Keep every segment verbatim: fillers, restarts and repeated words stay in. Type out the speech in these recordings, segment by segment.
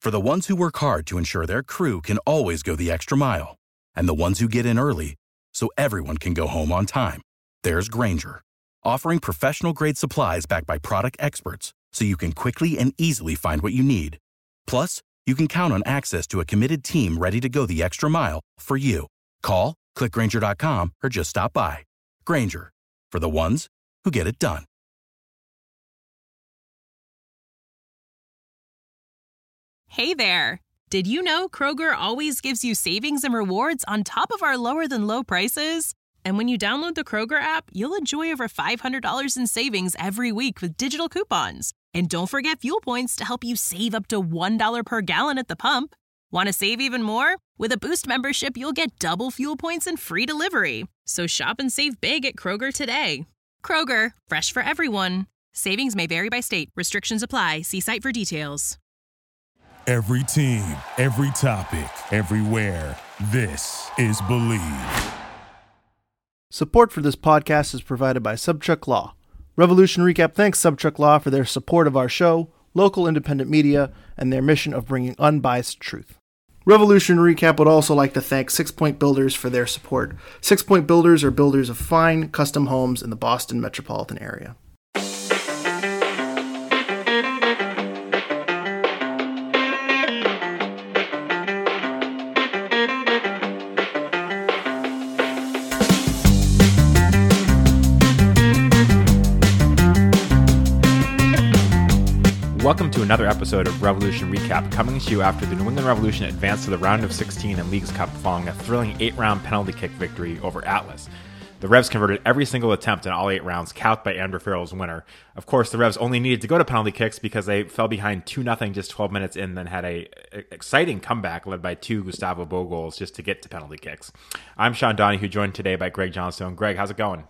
For the ones who work hard to ensure their crew can always go the extra mile, and the ones who get in early so everyone can go home on time, there's Grainger, offering professional-grade supplies backed by product experts so you can quickly and easily find what you need. Plus, you can count on access to a committed team ready to go the extra mile for you. Call, click Grainger dot com, or just stop by. Grainger, for the ones who get it done. Hey there! Did you know Kroger always gives you savings and rewards on top of our lower-than-low prices? And when you download the Kroger app, you'll enjoy over five hundred dollars in savings every week with digital coupons. And don't forget fuel points to help you save up to one dollar per gallon at the pump. Want to save even more? With a Boost membership, you'll get double fuel points and free delivery. So shop and save big at Kroger today. Kroger, fresh for everyone. Savings may vary by state. Restrictions apply. See site for details. Every team, every topic, everywhere. This is Believe. Support for this podcast is provided by Subchuck Law. Revolution Recap thanks Subchuck Law for their support of our show, local independent media, and their mission of bringing unbiased truth. Revolution Recap would also like to thank Six Point Builders for their support. Six Point Builders are builders of fine, custom homes in the Boston metropolitan area. Welcome to another episode of Revolution Recap, coming to you after the New England Revolution advanced to the round of sixteen in Leagues Cup following a thrilling eight-round penalty kick victory over Atlas. The Revs converted every single attempt in all eight rounds, capped by Andrew Farrell's winner. Of course, the Revs only needed to go to penalty kicks because they fell behind two nothing just twelve minutes in, then had a, a exciting comeback led by two Gustavo Bo goals just to get to penalty kicks. I'm Sean Donahue, joined today by Greg Johnstone. Greg, how's it going?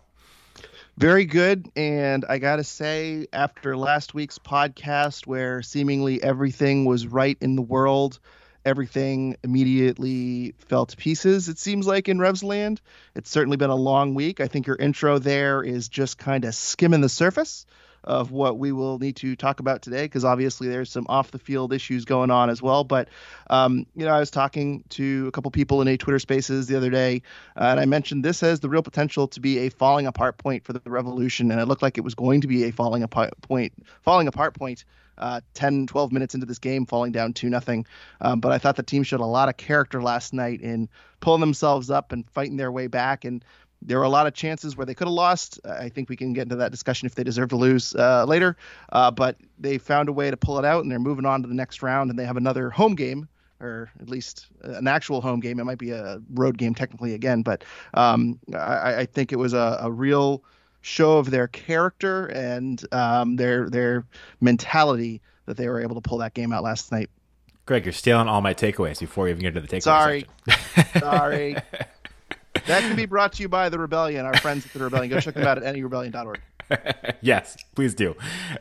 Very good, and I gotta say, after last week's podcast where seemingly everything was right in the world, everything immediately fell to pieces, it seems like, in Revs land. It's certainly been a long week. I think your intro there is just kind of skimming the surface of what we will need to talk about today, because obviously there's some off-the-field issues going on as well. But, um, you know, I was talking to a couple people in a Twitter Spaces the other day, uh, and I mentioned this has the real potential to be a falling apart point for the Revolution, and it looked like it was going to be a falling apart point, falling apart point uh, ten, twelve minutes into this game, falling down two nothing. Um, but I thought the team showed a lot of character last night in pulling themselves up and fighting their way back, and there were a lot of chances where they could have lost. I think we can get into that discussion if they deserve to lose uh, later. Uh, but they found a way to pull it out, and they're moving on to the next round, and they have another home game, or at least an actual home game. It might be a road game technically again, but um, I, I think it was a, a real show of their character and um, their their mentality that they were able to pull that game out last night. Greg, you're stealing all my takeaways before you even get to the takeaways. Sorry. Sorry. That can be brought to you by The Rebellion, our friends at The Rebellion. Go check them out at any rebellion dot org. Yes, please do.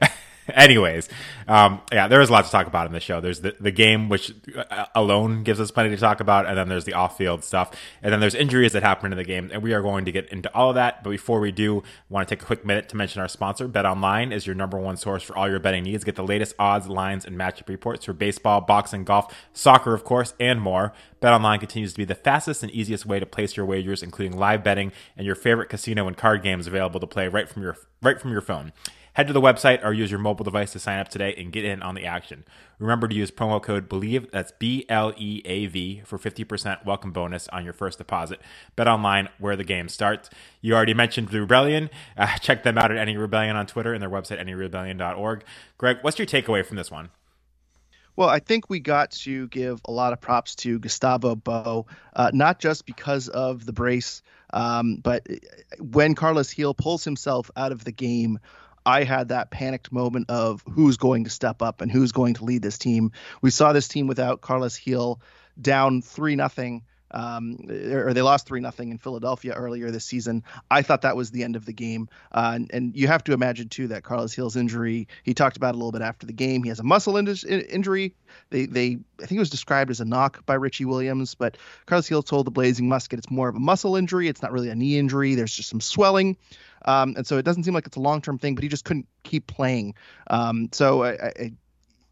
Anyways, um, yeah, there is a lot to talk about in this show. There's the, the game, which alone gives us plenty to talk about, and then there's the off-field stuff, and then there's injuries that happen in the game, and we are going to get into all of that. But before we do, I want to take a quick minute to mention our sponsor. BetOnline is your number one source for all your betting needs. Get the latest odds, lines, and matchup reports for baseball, boxing, golf, soccer, of course, and more. BetOnline continues to be the fastest and easiest way to place your wagers, including live betting and your favorite casino and card games available to play right from your right from your phone. Head to the website or use your mobile device to sign up today and get in on the action. Remember to use promo code BELIEVE, that's B L E A V, for fifty percent welcome bonus on your first deposit. BetOnline, where the game starts. You already mentioned The Rebellion. Uh, check them out at Any Rebellion on Twitter and their website, any rebellion dot org. Greg, what's your takeaway from this one? Well, I think we got to give a lot of props to Gustavo Bo, uh, not just because of the brace, um, but when Carlos Gil pulls himself out of the game, I had that panicked moment of who's going to step up and who's going to lead this team. We saw this team without Carlos Gil down three nothing, um, or they lost three nothing in Philadelphia earlier this season. I thought that was the end of the game. Uh, and, and you have to imagine, too, that Carlos Gil's injury, he talked about it a little bit after the game. He has a muscle in- injury. They, they, I think it was described as a knock by Richie Williams, but Carlos Gil told the Blazing Musket it's more of a muscle injury. It's not really a knee injury. There's just some swelling. Um, and so it doesn't seem like it's a long-term thing, but he just couldn't keep playing. Um, so I, I,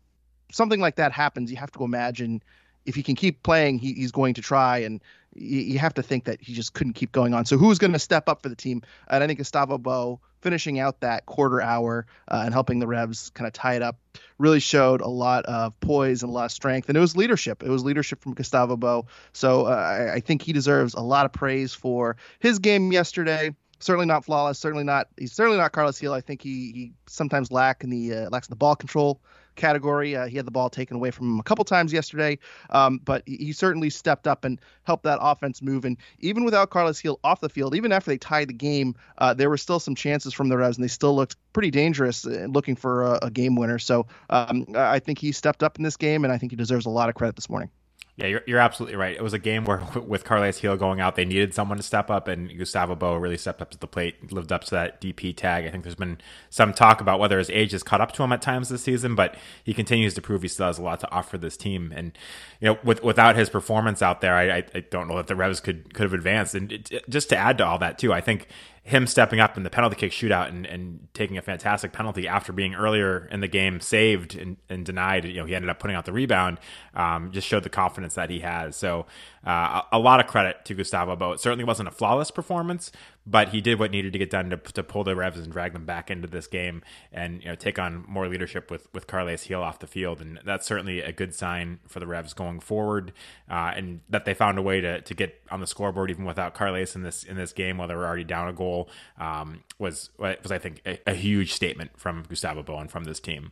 something like that happens, you have to imagine if he can keep playing, he, he's going to try, and you, you have to think that he just couldn't keep going on. So who's going to step up for the team? And I think Gustavo Bou finishing out that quarter hour uh, and helping the Revs kind of tie it up really showed a lot of poise and a lot of strength. And it was leadership. It was leadership from Gustavo Bou. So uh, I, I think he deserves a lot of praise for his game yesterday. Certainly not flawless. Certainly not. He's certainly not Carlos Gil. I think he he sometimes lack in the uh, lacks in the ball control category. Uh, he had the ball taken away from him a couple times yesterday, um, but he, he certainly stepped up and helped that offense move. And even without Carlos Gil off the field, even after they tied the game, uh, there were still some chances from the Revs, and they still looked pretty dangerous uh, looking for a, a game winner. So um, I think he stepped up in this game, and I think he deserves a lot of credit this morning. Yeah, you're, you're absolutely right. It was a game where, with Carles Gil going out, they needed someone to step up, and Gustavo Bou really stepped up to the plate, lived up to that D P tag. I think there's been some talk about whether his age has caught up to him at times this season, but he continues to prove he still has a lot to offer this team. And you know, with, without his performance out there, I, I, I don't know that the Revs could could have advanced. And it, it, just to add to all that too, I think him stepping up in the penalty kick shootout and, and taking a fantastic penalty after being earlier in the game saved and, and denied, you know, he ended up putting out the rebound, um, just showed the confidence that he has. So uh, a, a lot of credit to Gustavo Bou. It certainly wasn't a flawless performance, but he did what needed to get done to, to pull the Revs and drag them back into this game and, you know, take on more leadership with, with Carles Gil off the field. And that's certainly a good sign for the Revs going forward, uh, and that they found a way to, to get on the scoreboard even without Carles in this in this game while they were already down a goal, um, was, was I think, a, a huge statement from Gustavo Bou and from this team.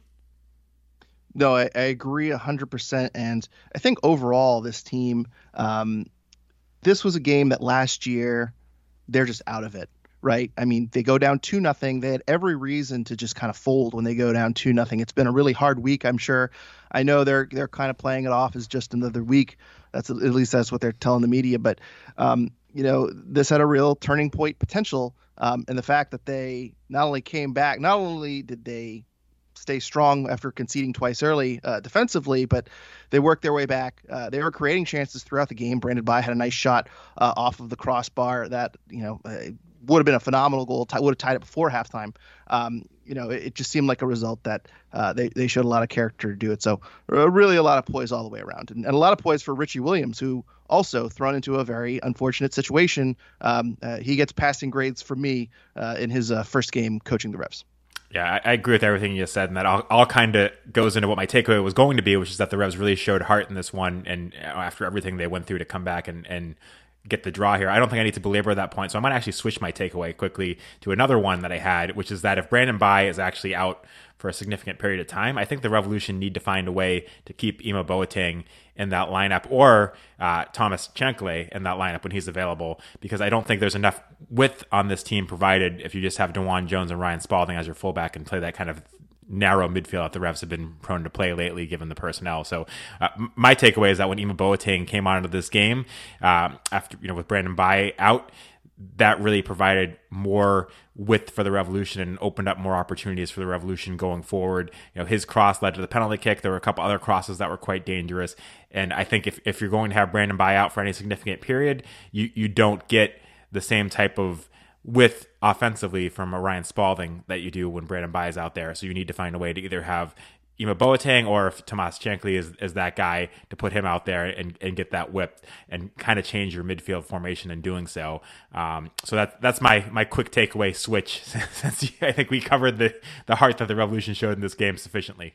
No, I, I agree one hundred percent. And I think overall this team, um, this was a game that last year they're just out of it, right? I mean, they go down two nothing. They had every reason to just kind of fold when they go down two nothing. It's been a really hard week, I'm sure. I know they're they're kind of playing it off as just another week. That's at least that's what they're telling the media. But um, you know, this had a real turning point potential, um, and the fact that they not only came back, not only did they stay strong after conceding twice early uh, defensively, but they worked their way back. Uh, they were creating chances throughout the game. Brandon Bye had a nice shot uh, off of the crossbar that, you know, uh, would have been a phenomenal goal, t- would have tied it before halftime. Um, you know, it, it just seemed like a result that uh, they, they showed a lot of character to do it. So uh, really a lot of poise all the way around, and, and a lot of poise for Richie Williams, who also thrown into a very unfortunate situation. Um, uh, he gets passing grades from me uh, in his uh, first game coaching the Revs. Yeah, I, I agree with everything you just said, and that all, all kind of goes into what my takeaway was going to be, which is that the Revs really showed heart in this one, and you know, after everything they went through to come back and, and get the draw here. I don't think I need to belabor that point, so I might actually switch my takeaway quickly to another one that I had, which is that if Brandon Bye is actually out for a significant period of time, I think the Revolution need to find a way to keep Ima Boateng in that lineup, or uh, Thomas Chanclay in that lineup when he's available, because I don't think there's enough width on this team provided if you just have DeJuan Jones and Ryan Spalding as your fullback and play that kind of narrow midfield that the Revs have been prone to play lately, given the personnel. So uh, my takeaway is that when Ima Boateng came onto this game, uh, after you know with Brandon Bye out, that really provided more width for the Revolution and opened up more opportunities for the Revolution going forward. You know, his cross led to the penalty kick. There were a couple other crosses that were quite dangerous. And I think if, if you're going to have Brandon Bye out for any significant period, you, you don't get the same type of width offensively from a Ryan Spalding that you do when Brandon Bye is out there. So you need to find a way to either have Ima Boateng or if Tomas Chanclay is, is that guy, to put him out there and, and get that whip and kind of change your midfield formation in doing so. Um, so that, that's my my quick takeaway switch, since I think we covered the, the heart that the Revolution showed in this game sufficiently.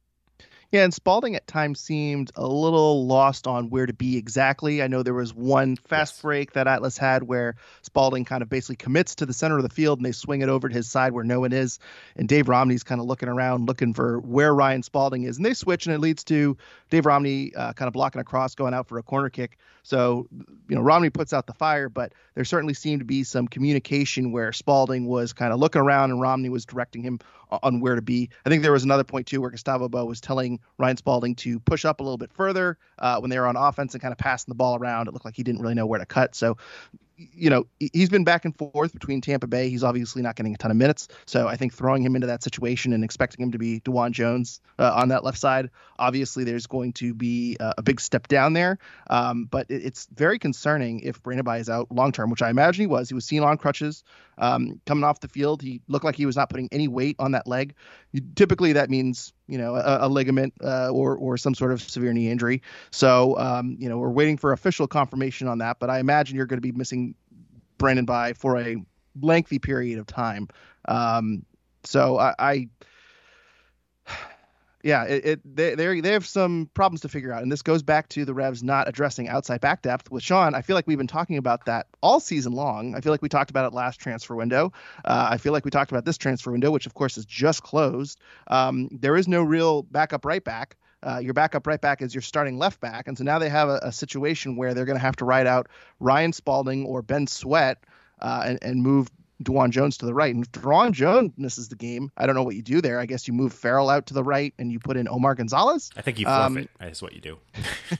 Yeah, and Spalding at times seemed a little lost on where to be exactly. I know there was one fast yes. break that Atlas had where Spalding kind of basically commits to the center of the field and they swing it over to his side where no one is. And Dave Romney's kind of looking around, looking for where Ryan Spalding is. And they switch, and it leads to Dave Romney uh, kind of blocking a cross, going out for a corner kick. So, you know, Romney puts out the fire, but there certainly seemed to be some communication where Spalding was kind of looking around and Romney was directing him on where to be. I think there was another point too where Gustavo Bou was telling Ryan Spalding to push up a little bit further uh, when they were on offense and kind of passing the ball around. It looked like he didn't really know where to cut. So you know, he's been back and forth between Tampa Bay. He's obviously not getting a ton of minutes. So I think throwing him into that situation and expecting him to be DeJuan Jones uh, on that left side, obviously there's going to be a, a big step down there. Um, but it, it's very concerning if Brandon Bae is out long term, which I imagine he was. He was seen on crutches um, coming off the field. He looked like he was not putting any weight on that leg. You, typically that means, you know, a, a ligament uh, or or some sort of severe knee injury. So, um, you know, we're waiting for official confirmation on that. But I imagine you're going to be missing Brandon Bae for a lengthy period of time. Um, so I, I yeah, it, it they they they have some problems to figure out, and this goes back to the Revs not addressing outside back depth. With Sean, I feel like we've been talking about that all season long. I feel like we talked about it last transfer window. Uh, I feel like we talked about this transfer window, which of course is just closed. Um, there is no real backup right back. Uh, your backup right back is your starting left back. And so now they have a, a situation where they're going to have to ride out Ryan Spalding or Ben Sweat uh, and, and move DeJuan Jones to the right. And if DeJuan Jones misses the game, I don't know what you do there. I guess you move Farrell out to the right and you put in Omar Gonzalez. I think you forfeit. Um, That's what you do.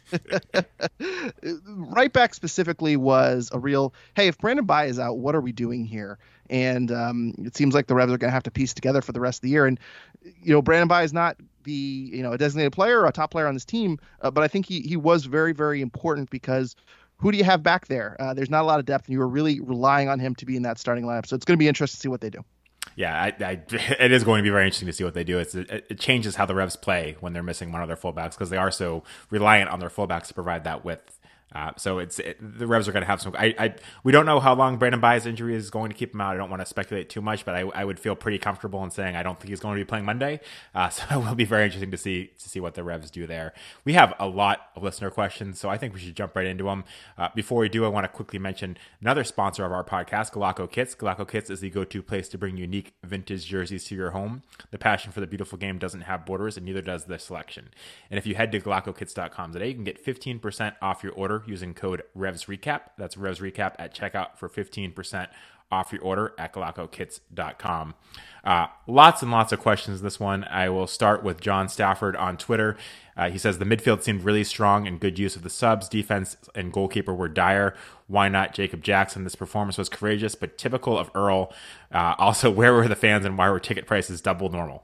Right back specifically was a real, hey, if Brandon Bae is out, what are we doing here? And um, it seems like the Revs are going to have to piece together for the rest of the year. And, you know, Brandon Bae is not the, you know, a designated player or a top player on this team, uh, but I think he he was very, very important because who do you have back there? Uh, there's not a lot of depth, and you were really relying on him to be in that starting lineup. So it's going to be interesting to see what they do. Yeah, I, I, it is going to be very interesting to see what they do. It's, it, it changes how the Revs play when they're missing one of their fullbacks because they are so reliant on their fullbacks to provide that width. Uh, so it's it, the Revs are going to have some. I, I we don't know how long Brandon Bae's injury is going to keep him out. I don't want to speculate too much, but I, I would feel pretty comfortable in saying I don't think he's going to be playing Monday. Uh, so it will be very interesting to see to see what the Revs do there. We have a lot of listener questions, so I think we should jump right into them. Uh, before we do, I want to quickly mention another sponsor of our podcast, Galaco Kits. Galaco Kits is the go-to place to bring unique vintage jerseys to your home. The passion for the beautiful game doesn't have borders, and neither does the selection. And if you head to Galaco Kits dot com today, you can get fifteen percent off your order using code RevsRecap. That's RevsRecap at checkout for fifteen percent off your order at Galaco Kits dot com. Uh, lots and lots of questions this one. I will start with John Stafford on Twitter. Uh, he says the midfield seemed really strong and good use of the subs. Defense and goalkeeper were dire. Why not Jacob Jackson? This performance was courageous, but typical of Earl. Uh, also, where were the fans and why were ticket prices double normal?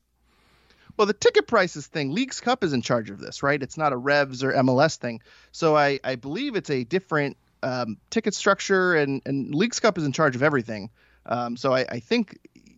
Well, the ticket prices thing, Leagues Cup is in charge of this, right? It's not a Revs or M L S thing. So I, I believe it's a different um, ticket structure, and, and Leagues Cup is in charge of everything. Um, so I, I think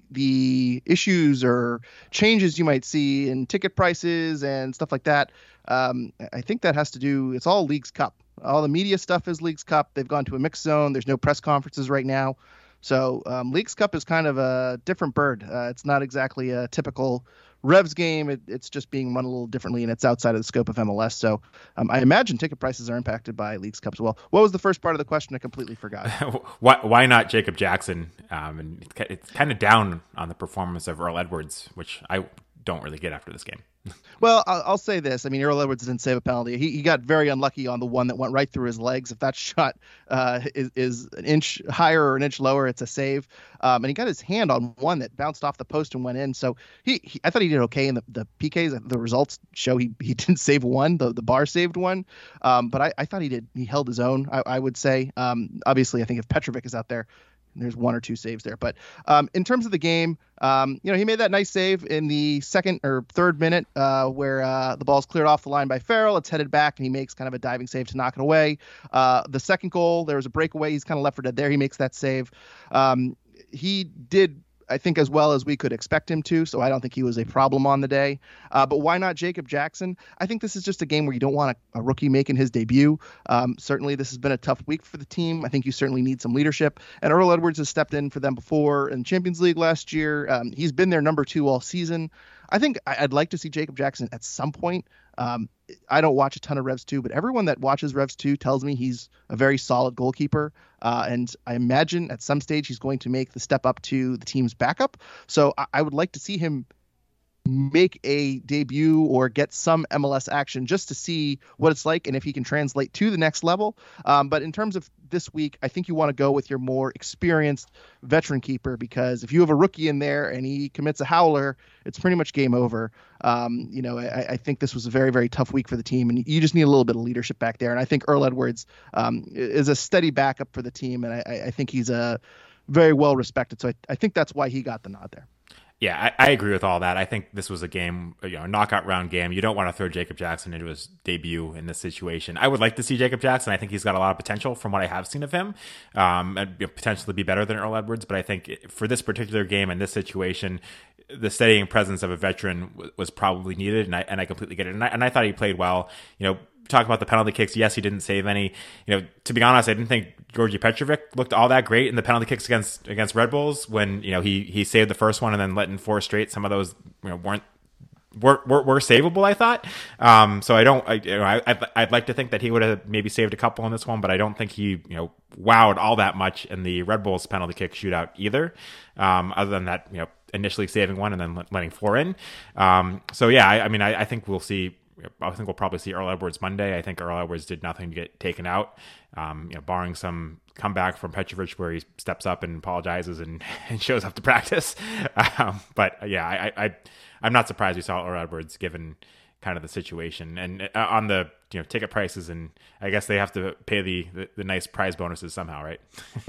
the issues or changes you might see in ticket prices and stuff like that, um, I think that has to do, it's all Leagues Cup. All the media stuff is Leagues Cup. They've gone to a mixed zone. There's no press conferences right now. So um, Leagues Cup is kind of a different bird. Uh, it's not exactly a typical Revs game. It, it's just being run a little differently, and it's outside of the scope of M L S. So um, I imagine ticket prices are impacted by Leagues Cup as well. What was the first part of the question? I completely forgot. why, why not Jacob Jackson? Um, and it's kind of down on the performance of Earl Edwards, which I don't really get after this game. Well, I'll, I'll say this. I mean, Earl Edwards didn't save a penalty. He he got very unlucky on the one that went right through his legs. If that shot uh, is, is an inch higher or an inch lower, it's a save. Um, and he got his hand on one that bounced off the post and went in. So he, he I thought he did okay in the, the P Ks. The results show he, he didn't save one. The the bar saved one. Um, but I, I thought he did. He held his own, I, I would say. Um, obviously, I think if Petrovic is out there, there's one or two saves there. But um, in terms of the game, um, you know, he made that nice save in the second or third minute uh, where uh, the ball's cleared off the line by Farrell. It's headed back, and he makes kind of a diving save to knock it away. Uh, the second goal, there was a breakaway. He's kind of left for dead there. He makes that save. Um, he did, I think, as well as we could expect him to, so I don't think he was a problem on the day. Uh, but why not Jacob Jackson? I think this is just a game where you don't want a, a rookie making his debut. Um, certainly, this has been a tough week for the team. I think you certainly need some leadership. And Earl Edwards has stepped in for them before in Champions League last year. Um, he's been their number two all season. I think I'd like to see Jacob Jackson at some point. Um, I don't watch a ton of Revs two, but everyone that watches Revs two tells me he's a very solid goalkeeper. Uh, and I imagine at some stage he's going to make the step up to the team's backup. So I, I would like to see him make a debut or get some M L S action just to see what it's like and if he can translate to the next level. Um, but in terms of this week, I think you want to go with your more experienced veteran keeper, because if you have a rookie in there and he commits a howler, it's pretty much game over. Um, you know, I, I think this was a very, very tough week for the team, and you just need a little bit of leadership back there. And I think Earl Edwards um, is a steady backup for the team, and I, I think he's a very well respected. So I, I think that's why he got the nod there. Yeah, I, I agree with all that. I think this was a game, you know, a knockout round game. You don't want to throw Jacob Jackson into his debut in this situation. I would like to see Jacob Jackson. I think he's got a lot of potential from what I have seen of him, um, and you know, potentially be better than Earl Edwards. But I think for this particular game and this situation, the steadying presence of a veteran w- was probably needed, and I and I completely get it. And I, and I thought he played well. You know, talk about the penalty kicks. Yes, he didn't save any. You know, to be honest, I didn't think Georgi Petrovic looked all that great in the penalty kicks against against Red Bulls when, you know, he he saved the first one and then let in four straight. Some of those, you know, weren't were were, were savable, I thought. Um, so I don't. I, you know, I I'd, I'd like to think that he would have maybe saved a couple on this one, but I don't think he, you know, wowed all that much in the Red Bulls penalty kick shootout either. Um, other than that, you know, initially saving one and then letting four in. Um, so yeah, I, I mean, I, I think we'll see. I think we'll probably see Earl Edwards Monday. I think Earl Edwards did nothing to get taken out, um, you know, barring some comeback from Petrovic where he steps up and apologizes and, and shows up to practice. Um, but yeah, I, I, I'm not surprised we saw Earl Edwards given kind of the situation and uh, on the, you know, ticket prices, and I guess they have to pay the, the, the nice prize bonuses somehow, right?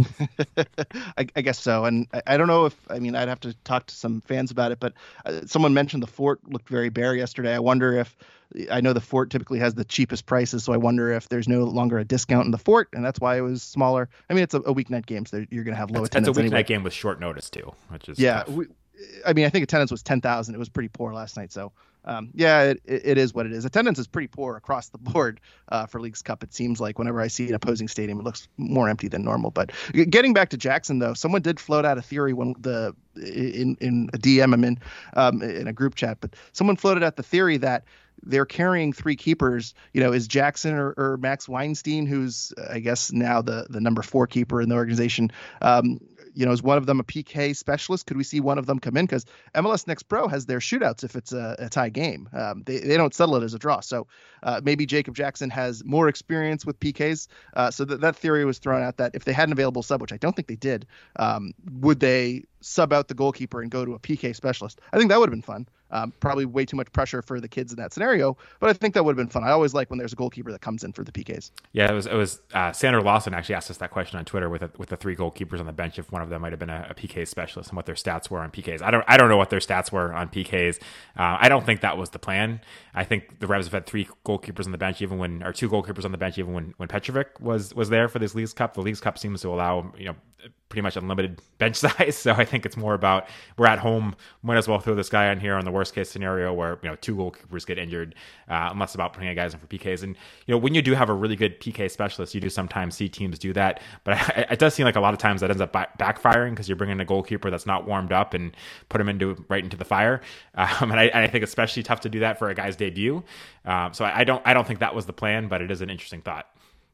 I, I guess so. And I, I don't know if, I mean, I'd have to talk to some fans about it, but uh, someone mentioned the Fort looked very bare yesterday. I wonder if, I know the Fort typically has the cheapest prices, so I wonder if there's no longer a discount in the Fort, and that's why it was smaller. I mean, it's a, a weeknight game, so you're going to have low it's, attendance. It's a weeknight anyway. game with short notice too, which is yeah. tough. We, I mean, I think attendance was ten thousand. It was pretty poor last night, so um, yeah, it, it is what it is. Attendance is pretty poor across the board uh, for Leagues Cup. It seems like whenever I see an opposing stadium, it looks more empty than normal. But getting back to Jackson, though, someone did float out a theory when the in in a D M I'm in um, in a group chat, but someone floated out the theory that they're carrying three keepers. You know, is Jackson or, or Max Weinstein, who's I guess now the the number four keeper in the organization. Um, You know, is one of them a P K specialist? Could we see one of them come in? Because M L S Next Pro has their shootouts if it's a, a tie game. Um, they, they don't settle it as a draw. So uh, maybe Jacob Jackson has more experience with P Ks. Uh, so that, that theory was thrown out that if they had an available sub, which I don't think they did, um, would they sub out the goalkeeper and go to a P K specialist? I think that would have been fun. Um, probably way too much pressure for the kids in that scenario, but I think that would have been fun. I always like when there's a goalkeeper that comes in for the P Ks. Yeah, it was. It was. Uh, Sandra Lawson actually asked us that question on Twitter with a, with the three goalkeepers on the bench, if one of them might have been a, a P K specialist and what their stats were on P Ks. I don't. I don't know what their stats were on P Ks. Uh, I don't think that was the plan. I think the Revs have had three goalkeepers on the bench, even when or two goalkeepers on the bench, even when when Petrovic was was there for this Leagues Cup. The Leagues Cup seems to allow, you know, pretty much unlimited bench size. So I think it's more about we're at home, might as well throw this guy on here on the worst case scenario where, you know, two goalkeepers get injured, uh, unless about putting guys in for P Ks. And, you know, when you do have a really good P K specialist, you do sometimes see teams do that. But I, it does seem like a lot of times that ends up backfiring because you're bringing a goalkeeper that's not warmed up and put him into right into the fire. Um, and I, I think especially tough to do that for a guy's debut. Um, so I, I don't I don't think that was the plan, but it is an interesting thought.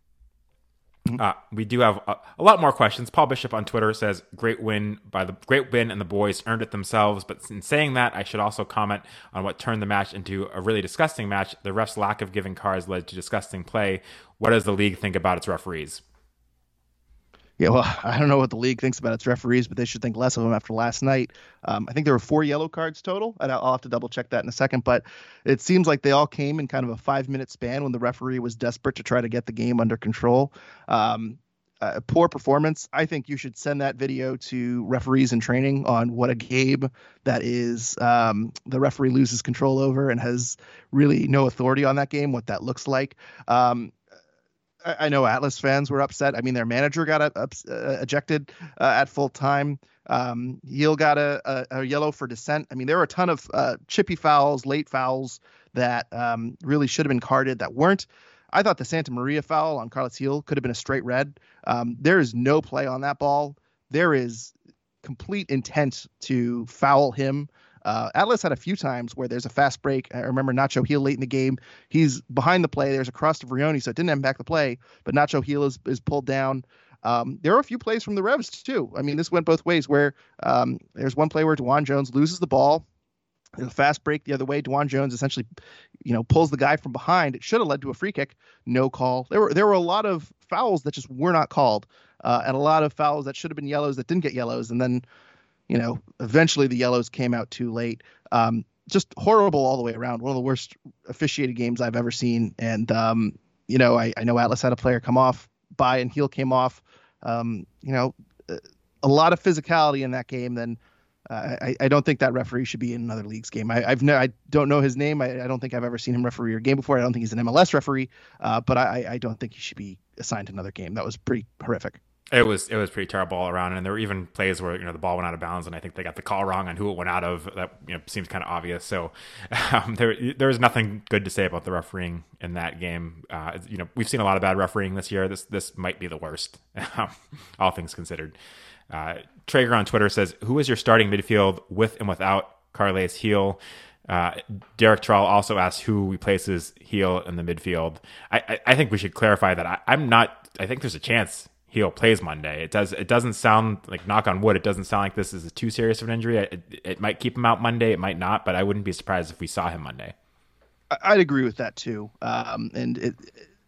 Uh, we do have a, a lot more questions. Paul Bishop on Twitter says, great win by the great win and the boys earned it themselves. But in saying that, I should also comment on what turned the match into a really disgusting match. The refs' lack of giving cards led to disgusting play. What does the league think about its referees? Yeah, well, I don't know what the league thinks about its referees, but they should think less of them after last night. Um, I think there were four yellow cards total, and I'll have to double check that in a second. But it seems like they all came in kind of a five minute span when the referee was desperate to try to get the game under control. Um, uh, poor performance. I think you should send that video to referees in training on what a game that is. Um, the referee loses control over and has really no authority on that game, what that looks like. Um, I know Atlas fans were upset. I mean, their manager got uh, uh, ejected uh, at full time. Um, Heel got a, a, a yellow for dissent. I mean, there were a ton of uh, chippy fouls, late fouls that um, really should have been carded that weren't. I thought the Santa Maria foul on Carlos Heel could have been a straight red. Um, there is no play on that ball. There is complete intent to foul him. Uh, Atlas had a few times where there's a fast break. I remember Nacho Heel late in the game. He's behind the play. There's a cross to Vrioni, so it didn't impact the play, but Nacho Heel is, is pulled down. Um, there are a few plays from the Revs, too. I mean, this went both ways where um, there's one play where DeJuan Jones loses the ball. The fast break the other way. DeJuan Jones essentially, you know, pulls the guy from behind. It should have led to a free kick. No call. There were there were a lot of fouls that just were not called, uh, and a lot of fouls that should have been yellows that didn't get yellows. And then, you know, eventually the yellows came out too late. Um, just horrible all the way around. One of the worst officiated games I've ever seen. And um, you know, I, I know Atlas had a player come off by and heel came off. Um, you know, a lot of physicality in that game. Then. Uh, I, I don't think that referee should be in another league's game. I, I've no, I don't know his name. I, I don't think I've ever seen him referee a game before. I don't think he's an M L S referee, uh, but I, I don't think he should be assigned another game. That was pretty horrific. It was it was pretty terrible all around, and there were even plays where you know the ball went out of bounds, and I think they got the call wrong on who it went out of. That you know seems kind of obvious. So um, there there is nothing good to say about the refereeing in that game. Uh, you know we've seen a lot of bad refereeing this year. This this might be the worst, all things considered. Uh, Traeger on Twitter says, who is your starting midfield with and without Carles Heel? Uh, Derek Troll also asks who replaces Heel in the midfield. I, I, I think we should clarify that I, I'm not, I think there's a chance Heel plays Monday. It does. It doesn't sound like, knock on wood, it doesn't sound like this is too serious of an injury. It, it might keep him out Monday. It might not, but I wouldn't be surprised if we saw him Monday. I'd agree with that too. Um, and it,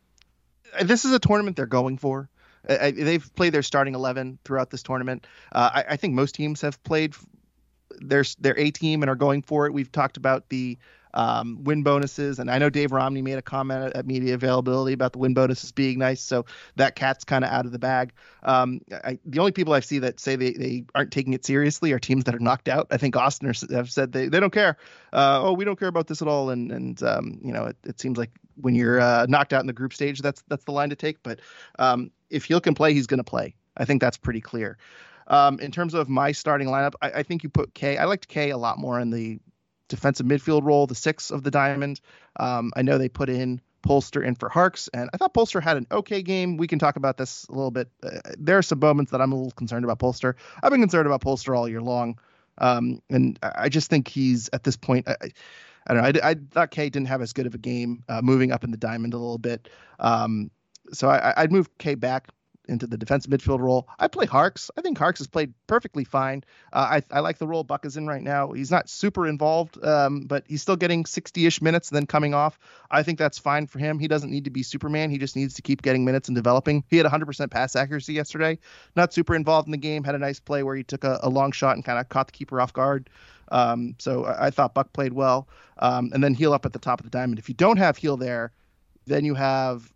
it, this is a tournament they're going for. I, they've played their starting eleven throughout this tournament. Uh, I, I think most teams have played their their A team and are going for it. We've talked about the um, win bonuses, and I know Dave Romney made a comment at, at media availability about the win bonuses being nice. So that cat's kind of out of the bag. Um, I, the only people I see that say they, they aren't taking it seriously are teams that are knocked out. I think Austin have said they, they don't care. Uh, oh, we don't care about this at all. And and um, you know, it, it seems like when you're uh, knocked out in the group stage, that's that's the line to take. But um, if Heel can play, he's going to play. I think that's pretty clear. Um, in terms of my starting lineup, I, I think you put K. I liked K a lot more in the defensive midfield role, the six of the diamond. Um, I know they put in Polster in for Harks, and I thought Polster had an okay game. We can talk about this a little bit. Uh, there are some moments that I'm a little concerned about Polster. I've been concerned about Polster all year long, um, and I just think he's at this point. I, I don't know. I, I thought K didn't have as good of a game, uh, moving up in the diamond a little bit. Um, so I, I'd move K back into the defensive midfield role. I play Harks. I think Harks has played perfectly fine. Uh, I, I like the role Buck is in right now. He's not super involved, um, but he's still getting sixty-ish minutes and then coming off. I think that's fine for him. He doesn't need to be Superman. He just needs to keep getting minutes and developing. He had one hundred percent pass accuracy yesterday. Not super involved in the game. Had a nice play where he took a, a long shot and kind of caught the keeper off guard. Um, so I, I thought Buck played well. Um, and then Heel up at the top of the diamond. If you don't have Heel there, then you have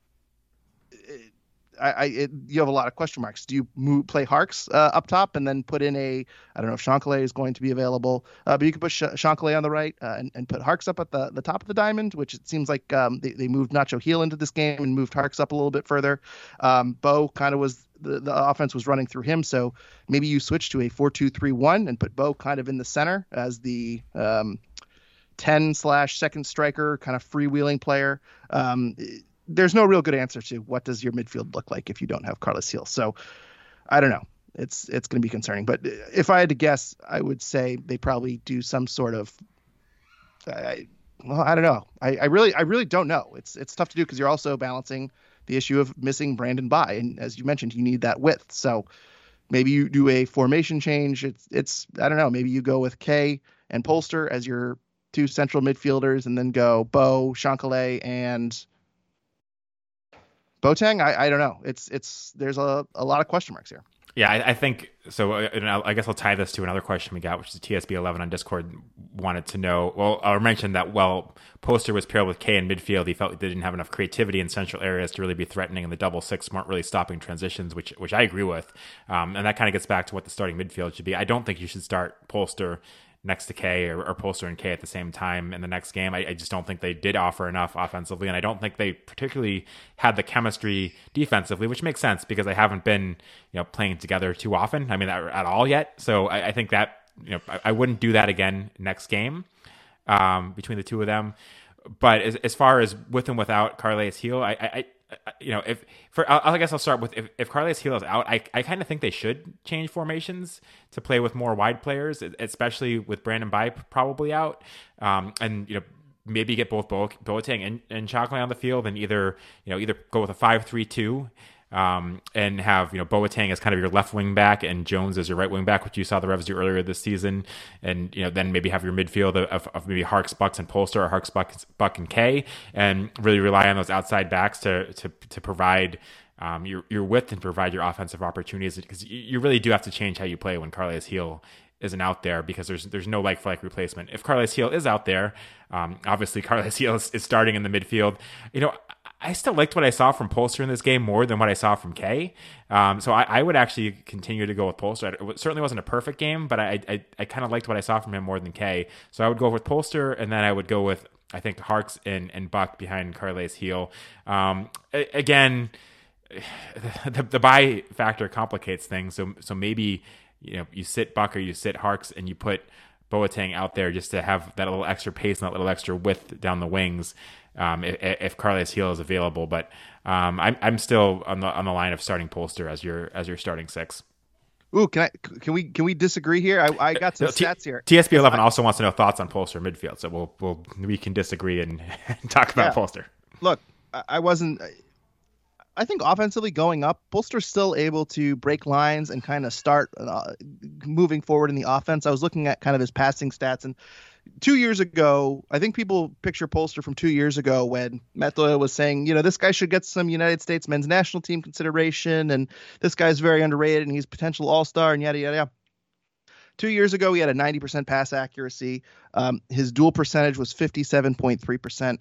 I, I it, you have a lot of question marks. Do you move, play Harks uh, up top and then put in a, I don't know if Shankale is going to be available, uh, but you could put Sh- Shankale on the right uh, and, and put Harks up at the, the top of the diamond, which it seems like um, they, they moved Nacho Heel into this game and moved Harks up a little bit further. Um, Bo kind of was, the, the offense was running through him. So maybe you switch to a four two three one and put Bo kind of in the center as the um, ten slash second striker, kind of freewheeling player. Um, there's no real good answer to what does your midfield look like if you don't have Carlos Heel. So I don't know. It's it's going to be concerning. But if I had to guess, I would say they probably do some sort of. I, well, I don't know. I, I really I really don't know. It's it's tough to do because you're also balancing the issue of missing Brandon Bye, and as you mentioned, you need that width. So maybe you do a formation change. It's it's I don't know. Maybe you go with K and Polster as your two central midfielders, and then go Bo, Shankale, and Boateng. I, I don't know. It's it's there's a, a lot of question marks here. Yeah, I, I think so. And I guess I'll tie this to another question we got, which is T S B eleven on Discord wanted to know. Well, I mentioned that well, Polster was paired with K in midfield. He felt like they didn't have enough creativity in central areas to really be threatening, and the double six weren't really stopping transitions, which which I agree with. Um, and that kind of gets back to what the starting midfield should be. I don't think you should start Polster next to K or, or Polster and K at the same time in the next game. I, I just don't think they did offer enough offensively, and I don't think they particularly had the chemistry defensively, which makes sense because they haven't been, you know, playing together too often. I mean, at, at all yet. So I, I think that, you know, I, I wouldn't do that again next game um, between the two of them. But as, as far as with and without Carles Heel, I, I, you know, if for I guess I'll start with if, if Carles Heel is out, I I kind of think they should change formations to play with more wide players, especially with Brandon Bye probably out, um, and you know maybe get both Bo- Boateng and, and Shankale on the field, and either you know either go with a five three two um, and have, you know, Boateng as kind of your left wing back and Jones as your right wing back, which you saw the Revs do earlier this season. And, you know, then maybe have your midfield of, of maybe Harkes, Bucks, and Polster, or Harkes, Bucks, Buck, and K, and really rely on those outside backs to to to provide um, your your width and provide your offensive opportunities, because you, you really do have to change how you play when Carles Gil isn't out there, because there's there's no like for like replacement. If Carles Gil is out there, um, obviously Carles Gil is, is starting in the midfield. You know, I still liked what I saw from Polster in this game more than what I saw from K. Um, so I, I would actually continue to go with Polster. It certainly wasn't a perfect game, but I I, I kind of liked what I saw from him more than K. So I would go with Polster, and then I would go with, I think, Harkes and, and Buck behind Carles Gil. Um, a, again, the, the buy factor complicates things. So so maybe, you know, you sit Buck or you sit Harkes and you put Boateng out there just to have that little extra pace and that little extra width down the wings, um, if, if Carles Gil is available. But um, I'm I'm still on the on the line of starting Polster as your as your starting six. Ooh, can I can we can we disagree here? I, I got some T- stats here. T S B eleven also wants to know thoughts on Polster midfield, so we'll we'll we can disagree and, and talk about yeah. Polster. Look, I wasn't. I think offensively going up, Polster's still able to break lines and kind of start uh, moving forward in the offense. I was looking at kind of his passing stats, and two years ago, I think people picture Polster from two years ago when Matt Doyle was saying, you know, this guy should get some United States men's national team consideration, and this guy's very underrated, and he's potential all-star, and yada, yada, yada. Two years ago, he had a ninety percent pass accuracy. Um, his duel percentage was fifty-seven point three percent.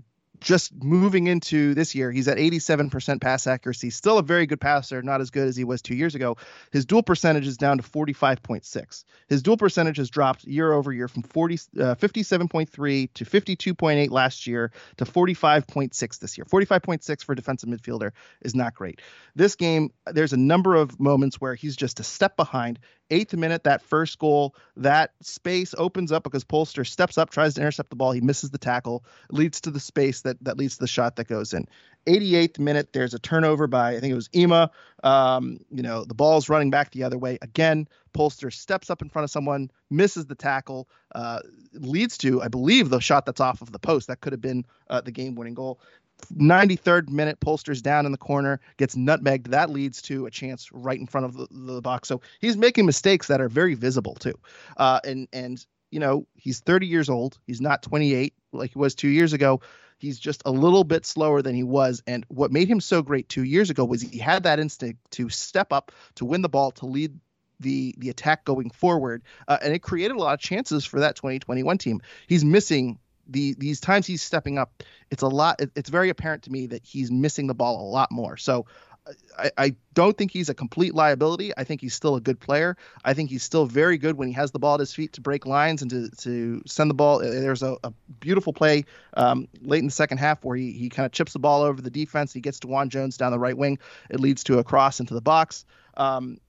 Just moving into this year, he's at eighty-seven percent pass accuracy. Still a very good passer, not as good as he was two years ago. His duel percentage is down to forty-five point six. His duel percentage has dropped year over year from forty, uh, fifty-seven point three to fifty-two point eight last year to forty-five point six this year. forty-five point six for a defensive midfielder is not great. This game, there's a number of moments where he's just a step behind. Eighth minute, that first goal, that space opens up because Polster steps up, tries to intercept the ball. He misses the tackle, leads to the space that, that leads to the shot that goes in. eighty-eighth minute, there's a turnover by, I think it was Ema. Um, you know, the ball's running back the other way. Again, Polster steps up in front of someone, misses the tackle, uh, leads to, I believe, the shot that's off of the post. That could have been uh, the game-winning goal. ninety-third minute, Polster's down in the corner, gets nutmegged. That leads to a chance right in front of the, the box. So he's making mistakes that are very visible too. Uh, and, and, you know, he's thirty years old. He's not twenty-eight like he was two years ago. He's just a little bit slower than he was. And what made him so great two years ago was he had that instinct to step up, to win the ball, to lead the the attack going forward. Uh, and it created a lot of chances for that twenty twenty-one team. He's missing The these times he's stepping up. It's a lot. It, it's very apparent to me that he's missing the ball a lot more. So I, I don't think he's a complete liability. I think he's still a good player. I think he's still very good when he has the ball at his feet to break lines and to, to send the ball. There's a, a beautiful play um, late in the second half where he, he kind of chips the ball over the defense. He gets to Juan Jones down the right wing. It leads to a cross into the box. Um,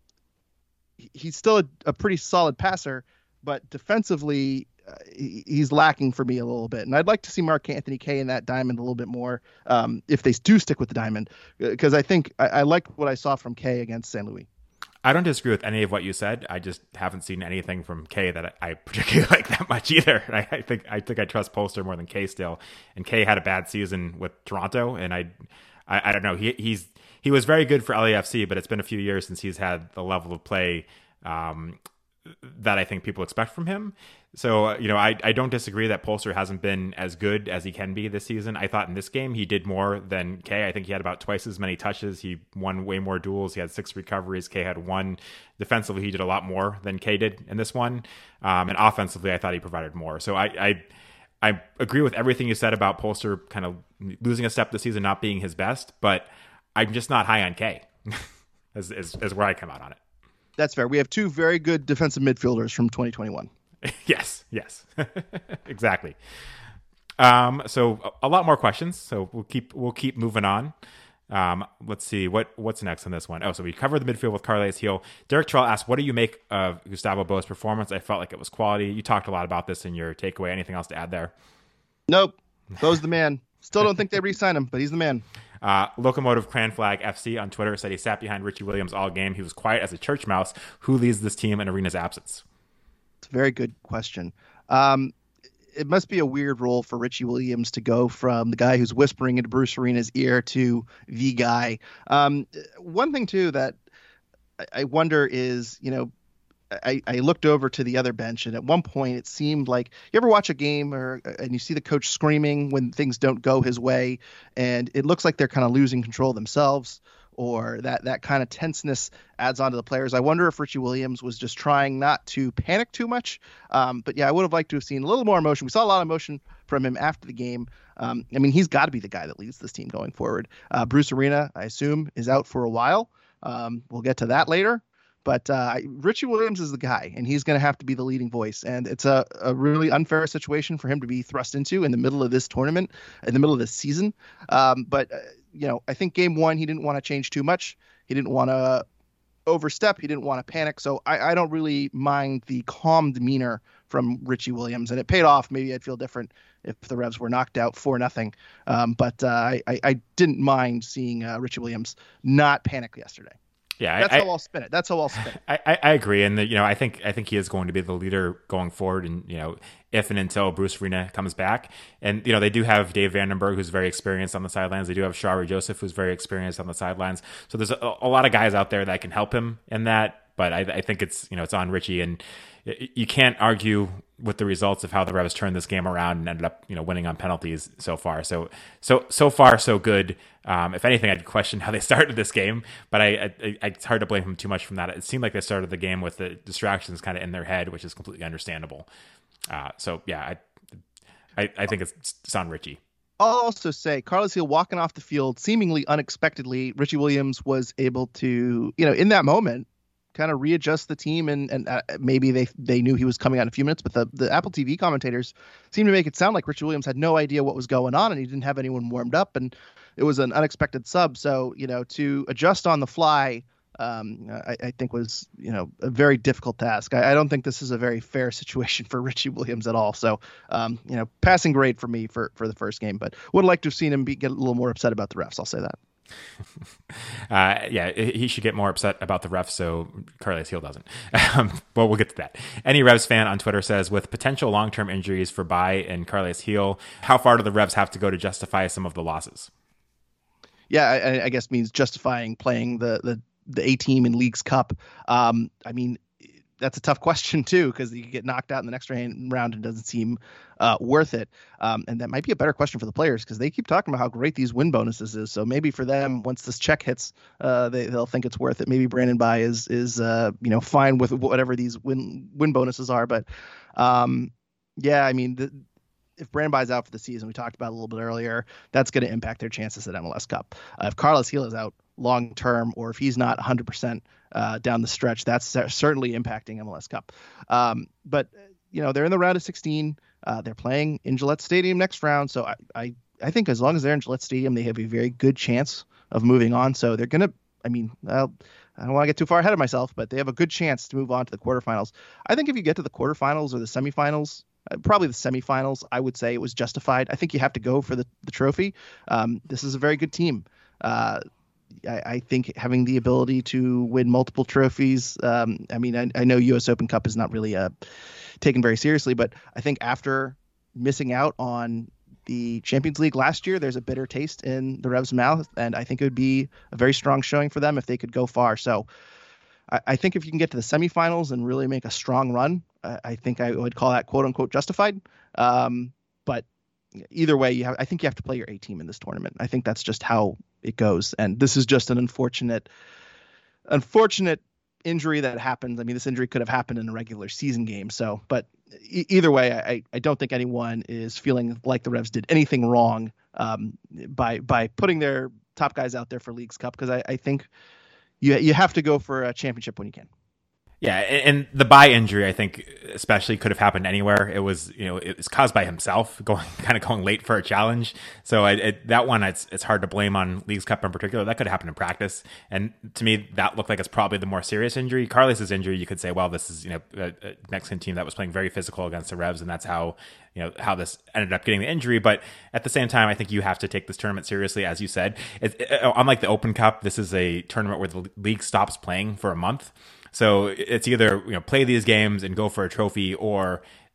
he's still a, a pretty solid passer, but defensively, Uh, he's lacking for me a little bit. And I'd like to see Mark Anthony Kaye in that diamond a little bit more um, if they do stick with the diamond, because I think I, I like what I saw from Kaye against Saint Louis. I don't disagree with any of what you said. I just haven't seen anything from Kaye that I particularly like that much either. I, I think I think I trust Polster more than Kaye still. And Kaye had a bad season with Toronto, and I I, I don't know. He he's he was very good for L A F C, but it's been a few years since he's had the level of play um, that I think people expect from him. So, uh, you know, I, I don't disagree that Polster hasn't been as good as he can be this season. I thought in this game he did more than Kaye. I think he had about twice as many touches. He won way more duels. He had six recoveries. Kaye had one. Defensively, he did a lot more than Kaye did in this one. Um, and offensively, I thought he provided more. So I, I I agree with everything you said about Polster kind of losing a step this season, not being his best. But I'm just not high on Kaye as, as, as where I come out on it. That's fair. We have two very good defensive midfielders from twenty twenty-one. Yes, yes, exactly. Um, so a, a lot more questions. So we'll keep we'll keep moving on. Um, let's see what what's next on this one. Oh, so we covered the midfield with Carles Gil. Derek Trell asked, "What do you make of Gustavo Bo's performance?" I felt like it was quality. You talked a lot about this in your takeaway. Anything else to add there? Nope. Bo's the man. Still don't think they re-sign him, but he's the man. Uh, Locomotive Clan Flag F C on Twitter said he sat behind Richie Williams all game. He was quiet as a church mouse. Who leads this team in Arena's absence? It's a very good question. Um, it must be a weird role for Richie Williams to go from the guy who's whispering into Bruce Arena's ear to the guy. Um, one thing too that I wonder is, you know, I, I looked over to the other bench, and at one point it seemed like, you ever watch a game or and you see the coach screaming when things don't go his way, and it looks like they're kind of losing control themselves, or that that kind of tenseness adds on to the players. I wonder if Richie Williams was just trying not to panic too much. Um, but yeah, I would have liked to have seen a little more emotion. We saw a lot of emotion from him after the game. Um, I mean, he's got to be the guy that leads this team going forward. Uh, Bruce Arena, I assume, is out for a while. Um, we'll get to that later. But uh, Richie Williams is the guy, and he's going to have to be the leading voice. And it's a, a really unfair situation for him to be thrust into in the middle of this tournament, in the middle of this season. Um, but, uh, you know, I think game one, he didn't want to change too much. He didn't want to overstep. He didn't want to panic. So I, I don't really mind the calm demeanor from Richie Williams. And it paid off. Maybe I'd feel different if the Revs were knocked out four nothing. Um, but uh, I, I didn't mind seeing uh, Richie Williams not panic yesterday. Yeah, that's I, how I'll spin it. That's how I'll spin it. I, I agree, and the, you know, I think I think he is going to be the leader going forward, and you know, if and until Bruce Arena comes back, and you know, they do have Dave Vandenberg, who's very experienced on the sidelines. They do have Shari Joseph, who's very experienced on the sidelines. So there's a, a lot of guys out there that can help him in that. But I, I think it's you know it's on Richie, and you can't argue with the results of how the Revs turned this game around and ended up you know winning on penalties so far. So so so far so good. Um, if anything, I'd question how they started this game, but I, I, I it's hard to blame him too much from that. It seemed like they started the game with the distractions kind of in their head, which is completely understandable. Uh, so yeah, I, I I think it's, it's on Richie. I'll also say Carlos Gil walking off the field seemingly unexpectedly. Richie Williams was able to, you know, in that moment, kind of readjust the team, and and uh, maybe they they knew he was coming out in a few minutes, but the, the Apple T V commentators seemed to make it sound like Richie Williams had no idea what was going on, and he didn't have anyone warmed up, and it was an unexpected sub. So, you know, to adjust on the fly, um, I, I think was, you know, a very difficult task. I, I don't think this is a very fair situation for Richie Williams at all. So, um, you know, passing grade for me for, for the first game, but would like to have seen him be, get a little more upset about the refs. I'll say that. uh, yeah, he should get more upset about the refs so Carles Gil doesn't. Um, but we'll get to that. Any Revs fan on Twitter says, with potential long-term injuries for Bai and Carles Gil, how far do the Revs have to go to justify some of the losses? Yeah, I, I guess means justifying playing the the, the A team in Leagues Cup. Um, I mean, that's a tough question too, because you get knocked out in the next round and it doesn't seem uh, worth it. Um, and that might be a better question for the players, because they keep talking about how great these win bonuses is. So maybe for them, once this check hits, uh, they, they'll think it's worth it. Maybe Brandon Bai is is uh, you know fine with whatever these win win bonuses are. But um, yeah, I mean. The, If Brandon Bai's out for the season, we talked about it a little bit earlier, that's going to impact their chances at M L S Cup. Uh, if Carles Gil is out long term, or if he's not one hundred percent uh, down the stretch, that's certainly impacting M L S Cup. Um, but, you know, they're in the round of sixteen. Uh, they're playing in Gillette Stadium next round. So I, I, I think as long as they're in Gillette Stadium, they have a very good chance of moving on. So they're going to, I mean, I'll, I don't want to get too far ahead of myself, but they have a good chance to move on to the quarterfinals. I think if you get to the quarterfinals or the semifinals, probably the semifinals, I would say it was justified. I think you have to go for the, the trophy. Um, this is a very good team. Uh, I, I think having the ability to win multiple trophies. Um, I mean, I, I know U S Open Cup is not really uh, taken very seriously, but I think after missing out on the Champions League last year, there's a bitter taste in the Revs' mouth, and I think it would be a very strong showing for them if they could go far. So I, I think if you can get to the semifinals and really make a strong run, I think I would call that quote unquote justified. Um, but either way, you have, I think you have to play your A team in this tournament. I think that's just how it goes. And this is just an unfortunate, unfortunate injury that happens. I mean, this injury could have happened in a regular season game. So, but e- either way, I, I don't think anyone is feeling like the Revs did anything wrong um, by, by putting their top guys out there for Leagues Cup. Cause I, I think you, you have to go for a championship when you can. Yeah, and the Bai injury, I think, especially could have happened anywhere. It was, you know, it was caused by himself, going kind of going late for a challenge. So I, it, that one, it's it's hard to blame on Leagues Cup in particular. That could have happened in practice, and to me, that looked like it's probably the more serious injury. Carlos's injury, you could say, well, this is you know a, a Mexican team that was playing very physical against the Revs, and that's how you know how this ended up getting the injury. But at the same time, I think you have to take this tournament seriously, as you said. It, it, unlike the Open Cup, this is a tournament where the league stops playing for a month. So it's either you know play these games and go for a trophy, or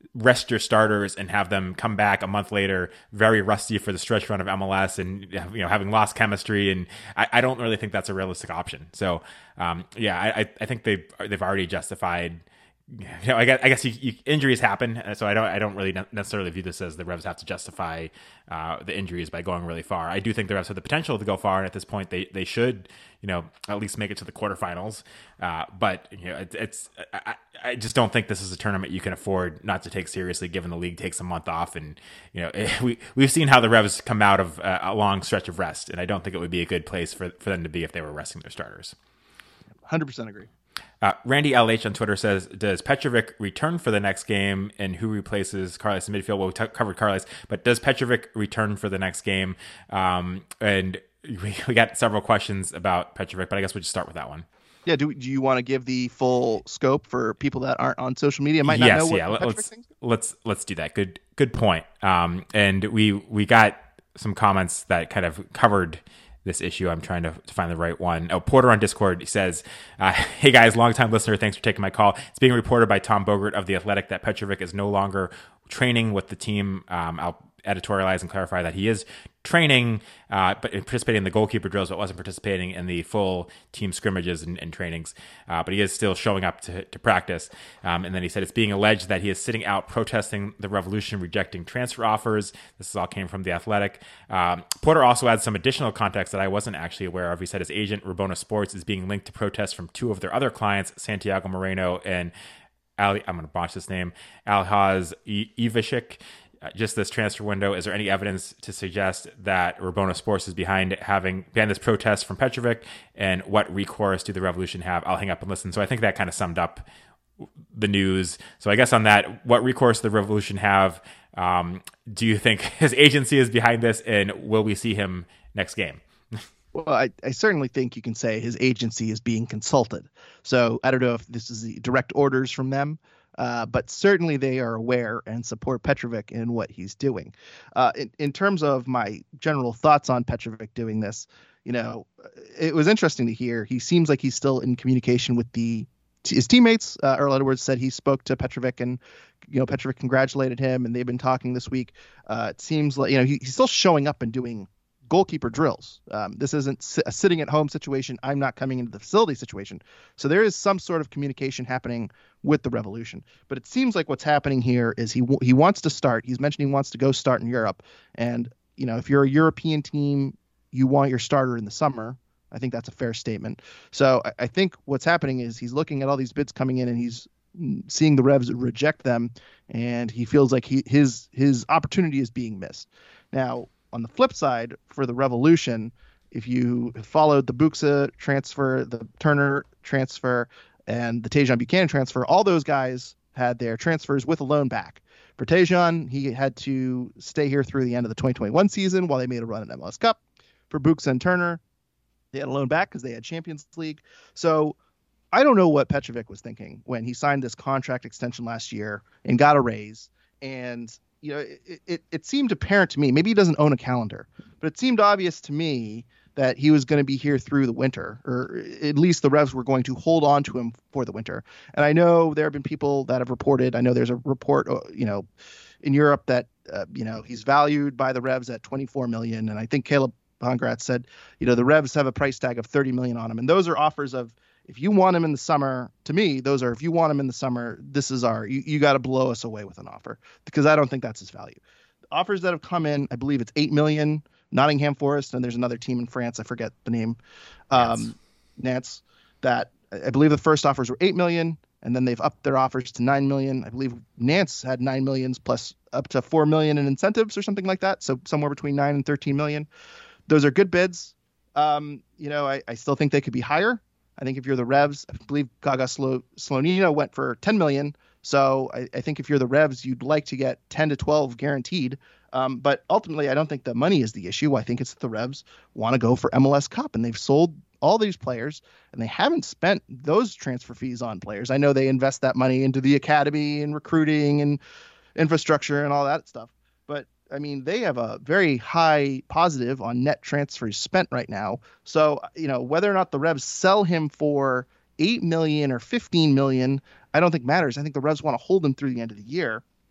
rest your starters and have them come back a month later very rusty for the stretch run of M L S and, you know, having lost chemistry. And I, I don't really think that's a realistic option. So, um, yeah, I, I think they've, they've already justified, you know, I guess, I guess you, you, injuries happen. So I don't, I don't really necessarily view this as the Revs have to justify uh, the injuries by going really far. I do think the Revs have the potential to go far. And at this point, they, they should, you know, at least make it to the quarterfinals. Uh, but, you know, it, it's, I, I just don't think this is a tournament you can afford not to take seriously, given the league takes a month off. And, you know, it, we, we've seen how the Revs come out of uh, a long stretch of rest. And I don't think it would be a good place for, for them to be if they were resting their starters. one hundred percent agree. Uh, Randy L H on Twitter says, does Petrovic return for the next game, and who replaces Carles in midfield? Well, we t- covered Carles, but does Petrovic return for the next game? Um, and we, we got several questions about Petrovic, but I guess we'll just start with that one. Yeah, do, do you want to give the full scope for people that aren't on social media, might not yes, know what yeah. Petrovic Let's thinks? let's let's do that. Good good point. Um, and we we got some comments that kind of covered this issue. I'm trying to, to find the right one. Oh, Porter on Discord says, uh, hey guys, longtime listener, thanks for taking my call. It's being reported by Tom Bogert of The Athletic that Petrovic is no longer training with the team. Um, I'll editorialize and clarify that he is training, uh, but participating in the goalkeeper drills, but wasn't participating in the full team scrimmages and, and trainings. Uh, but he is still showing up to, to practice. Um, and then he said it's being alleged that he is sitting out protesting the Revolution, rejecting transfer offers. This all came from The Athletic. Um, Porter also adds some additional context that I wasn't actually aware of. He said his agent, Rabona Sports, is being linked to protests from two of their other clients, Santiago Moreno and Ali, I'm going to botch this name, Alhaz Ivashik. Uh, just this transfer window, is there any evidence to suggest that Rabona Sports is behind having behind this protest from Petrovic, and what recourse do the Revolution have? I'll hang up and listen. So I think that kind of summed up the news. So I guess on that, what recourse the Revolution have? Um, do you think his agency is behind this, and will we see him next game? Well, I, I certainly think you can say his agency is being consulted. So I don't know if this is the direct orders from them. Uh, but certainly they are aware and support Petrovic in what he's doing. Uh, in, in terms of my general thoughts on Petrovic doing this, you know, it was interesting to hear. He seems like he's still in communication with the his teammates. Uh, Earl Edwards said he spoke to Petrovic, and, you know, Petrovic congratulated him, and they've been talking this week. Uh, it seems like, you know, he, he's still showing up and doing goalkeeper drills. Um, this isn't a sitting at home situation. I'm not coming into the facility situation. So there is some sort of communication happening with the Revolution. But it seems like what's happening here is he w- he wants to start. He's mentioned he wants to go start in Europe. And, you know, if you're a European team, you want your starter in the summer. I think that's a fair statement. So I, I think what's happening is he's looking at all these bids coming in, and he's seeing the Revs reject them, and he feels like he his his opportunity is being missed. Now, on the flip side, for the Revolution, if you followed the Buxa transfer, the Turner transfer, and the Tajon Buchanan transfer, all those guys had their transfers with a loan back. For Tajon, he had to stay here through the end of the twenty twenty-one season while they made a run at M L S Cup. For Buxa and Turner, they had a loan back because they had Champions League. So I don't know what Petrovic was thinking when he signed this contract extension last year and got a raise. And you know, it, it, it seemed apparent to me, maybe he doesn't own a calendar, but it seemed obvious to me that he was going to be here through the winter, or at least the Revs were going to hold on to him for the winter. And I know there have been people that have reported, I know there's a report, you know, in Europe that, uh, you know, he's valued by the Revs at twenty-four million. And I think Caleb Hongratz said, you know, the Revs have a price tag of thirty million on him. And those are offers of, if you want him in the summer, to me, those are, if you want him in the summer, this is our, you, you got to blow us away with an offer, because I don't think that's his value. The offers that have come in, I believe it's eight million, Nottingham Forest, and there's another team in France, I forget the name, um, Nantes, that I believe the first offers were eight million, and then they've upped their offers to nine million. I believe Nantes had nine millions plus up to four million in incentives or something like that. So somewhere between nine and thirteen million. Those are good bids. Um, you know, I, I still think they could be higher. I think if you're the Revs, I believe Gaga Slo- Slonina went for ten million. So I, I think if you're the Revs, you'd like to get ten to twelve guaranteed. Um, but ultimately, I don't think the money is the issue. I think it's that the Revs want to go for M L S Cup, and they've sold all these players, and they haven't spent those transfer fees on players. I know they invest that money into the academy and recruiting and infrastructure and all that stuff. But I mean, they have a very high positive on net transfers spent right now. So, you know, whether or not the Revs sell him for eight million or fifteen million, I don't think matters. I think the Revs want to hold him through the end of the year.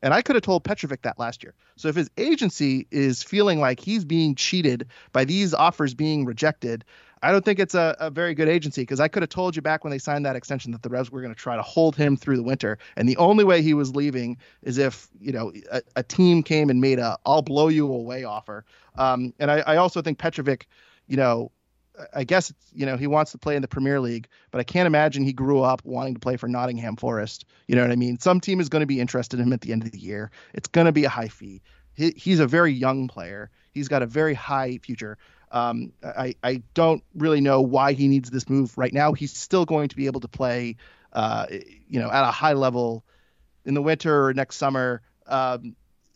And I could have told Petrovic that last year. So if his agency is feeling like he's being cheated by these offers being rejected, I don't think it's a, a very good agency, because I could have told you back when they signed that extension that the Revs were going to try to hold him through the winter. And the only way he was leaving is if, you know, a, a team came and made a I'll blow you away offer. Um, and I, I also think Petrovic, you know, I guess, it's, you know, he wants to play in the Premier League, but I can't imagine he grew up wanting to play for Nottingham Forest. You know what I mean? Some team is going to be interested in him at the end of the year. It's going to be a high fee. He, he's a very young player. He's got a very high future. Um, I, I don't really know why he needs this move right now. He's still going to be able to play, uh, you know, at a high level in the winter or next summer, um,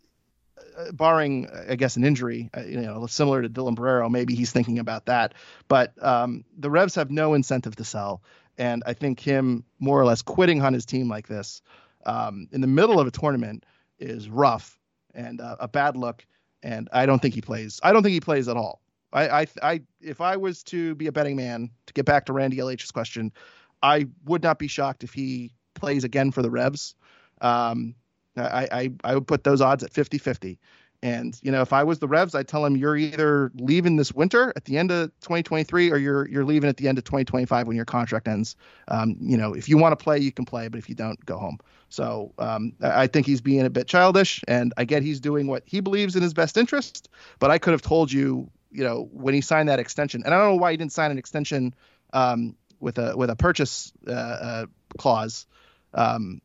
barring, I guess, an injury, uh, you know, similar to Dylan Barrero. Maybe he's thinking about that. But um, the Revs have no incentive to sell. And I think him more or less quitting on his team like this um, in the middle of a tournament is rough and uh, a bad look. And I don't think he plays. I don't think he plays at all. I, I, I, if I was to be a betting man, to get back to Randy L H's question, I would not be shocked if he plays again for the Revs. Um, I, I, I would put those odds at fifty-fifty. And, you know, if I was the Revs, I'd tell him you're either leaving this winter at the end of twenty twenty-three or you're you're leaving at the end of twenty twenty-five when your contract ends. Um, you know, if you want to play, you can play, but if you don't, go home. So um, I think he's being a bit childish, and I get he's doing what he believes in his best interest. But I could have told you, you know, when he signed that extension, and I don't know why he didn't sign an extension um, with a with a purchase uh, uh, clause. Um,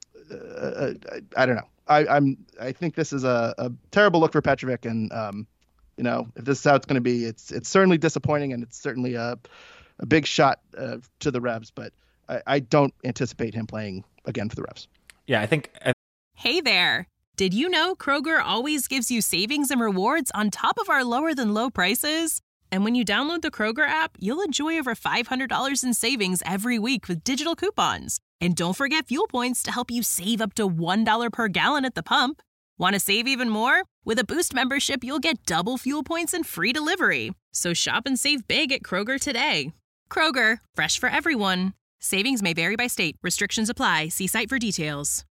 uh, I, I don't know. I, I'm. I think this is a, a terrible look for Petrovic, and um, you know, if this is how it's going to be, it's it's certainly disappointing, and it's certainly a a big shot uh, to the Revs. But I, I don't anticipate him playing again for the Revs. Yeah, I think. I- Hey there. Did you know Kroger always gives you savings and rewards on top of our lower than low prices? And when you download the Kroger app, you'll enjoy over five hundred dollars in savings every week with digital coupons. And don't forget fuel points to help you save up to one dollar per gallon at the pump. Want to save even more? With a Boost membership, you'll get double fuel points and free delivery. So shop and save big at Kroger today. Kroger, fresh for everyone. Savings may vary by state. Restrictions apply. See site for details.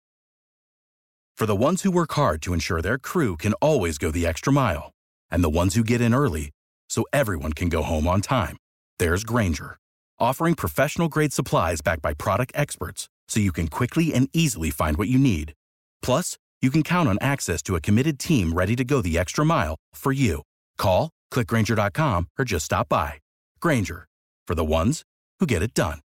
For the ones who work hard to ensure their crew can always go the extra mile, and the ones who get in early so everyone can go home on time, there's Grainger, offering professional-grade supplies backed by product experts so you can quickly and easily find what you need. Plus, you can count on access to a committed team ready to go the extra mile for you. Call, click Grainger dot com, or just stop by. Grainger, for the ones who get it done.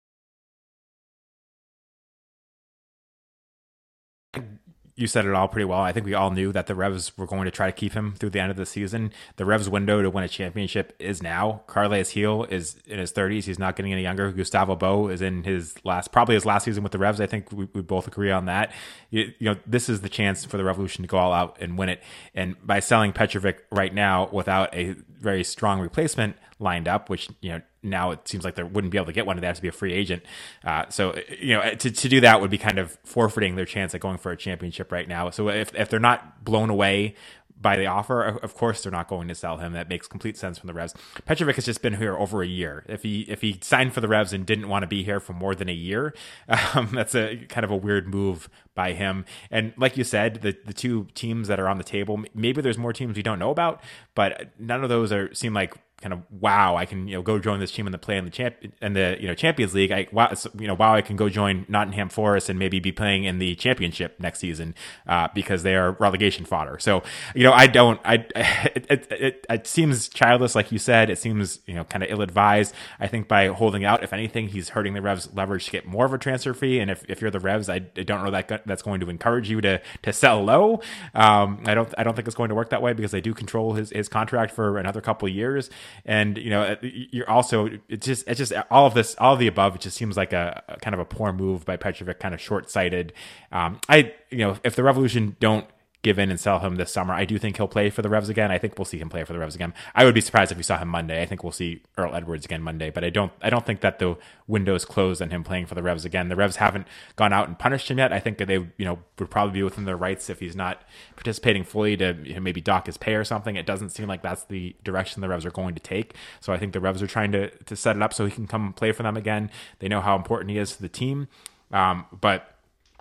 You said it all pretty well. I think we all knew that the Revs were going to try to keep him through the end of the season. The Revs' window to win a championship is now. Carles Gil is in his thirties. He's not getting any younger. Gustavo Bo is in his last, probably his last season with the Revs. I think we, we both agree on that. You, you know, this is the chance for the Revolution to go all out and win it. And by selling Petrovic right now without a very strong replacement lined up, which, you know, now it seems like they wouldn't be able to get one. They have to be a free agent. Uh, so, you know, to, to do that would be kind of forfeiting their chance at going for a championship right now. So if, if they're not blown away by the offer, of course they're not going to sell him. That makes complete sense from the Revs. Petrovic has just been here over a year. If he if he signed for the Revs and didn't want to be here for more than a year, um, that's a kind of a weird move by him. And like you said, the the two teams that are on the table, maybe there's more teams we don't know about, but none of those are seem like kind of wow, I can you know go join this team in the play in the champ and the you know Champions League. I wow, you know wow, I can go join Nottingham Forest and maybe be playing in the Championship next season uh, because they are relegation fodder. So you know I don't I it it, it it seems childless, like you said. It seems you know kind of ill advised. I think by holding out, if anything, he's hurting the Revs' leverage to get more of a transfer fee. And if, if you're the Revs, I, I don't know that that's going to encourage you to to sell low. Um, I don't I don't think it's going to work that way because they do control his his contract for another couple of years. And you know, you're also it's just it's just all of this, all of the above. It just seems like a, a kind of a poor move by Petrovic, kind of short sighted. Um, I you know, if the Revolution don't give in and sell him this summer, I do think he'll play for the Revs again. I think we'll see him play for the Revs again. I would be surprised if we saw him Monday. I think we'll see Earl Edwards again Monday, but I don't I don't think that the window's closed on him playing for the Revs again. The Revs haven't gone out and punished him yet. I think that they you know would probably be within their rights if he's not participating fully to you know, maybe dock his pay or something. It doesn't seem like that's the direction the Revs are going to take. So I think the Revs are trying to to set it up so he can come play for them again. They know how important he is to the team. Um, but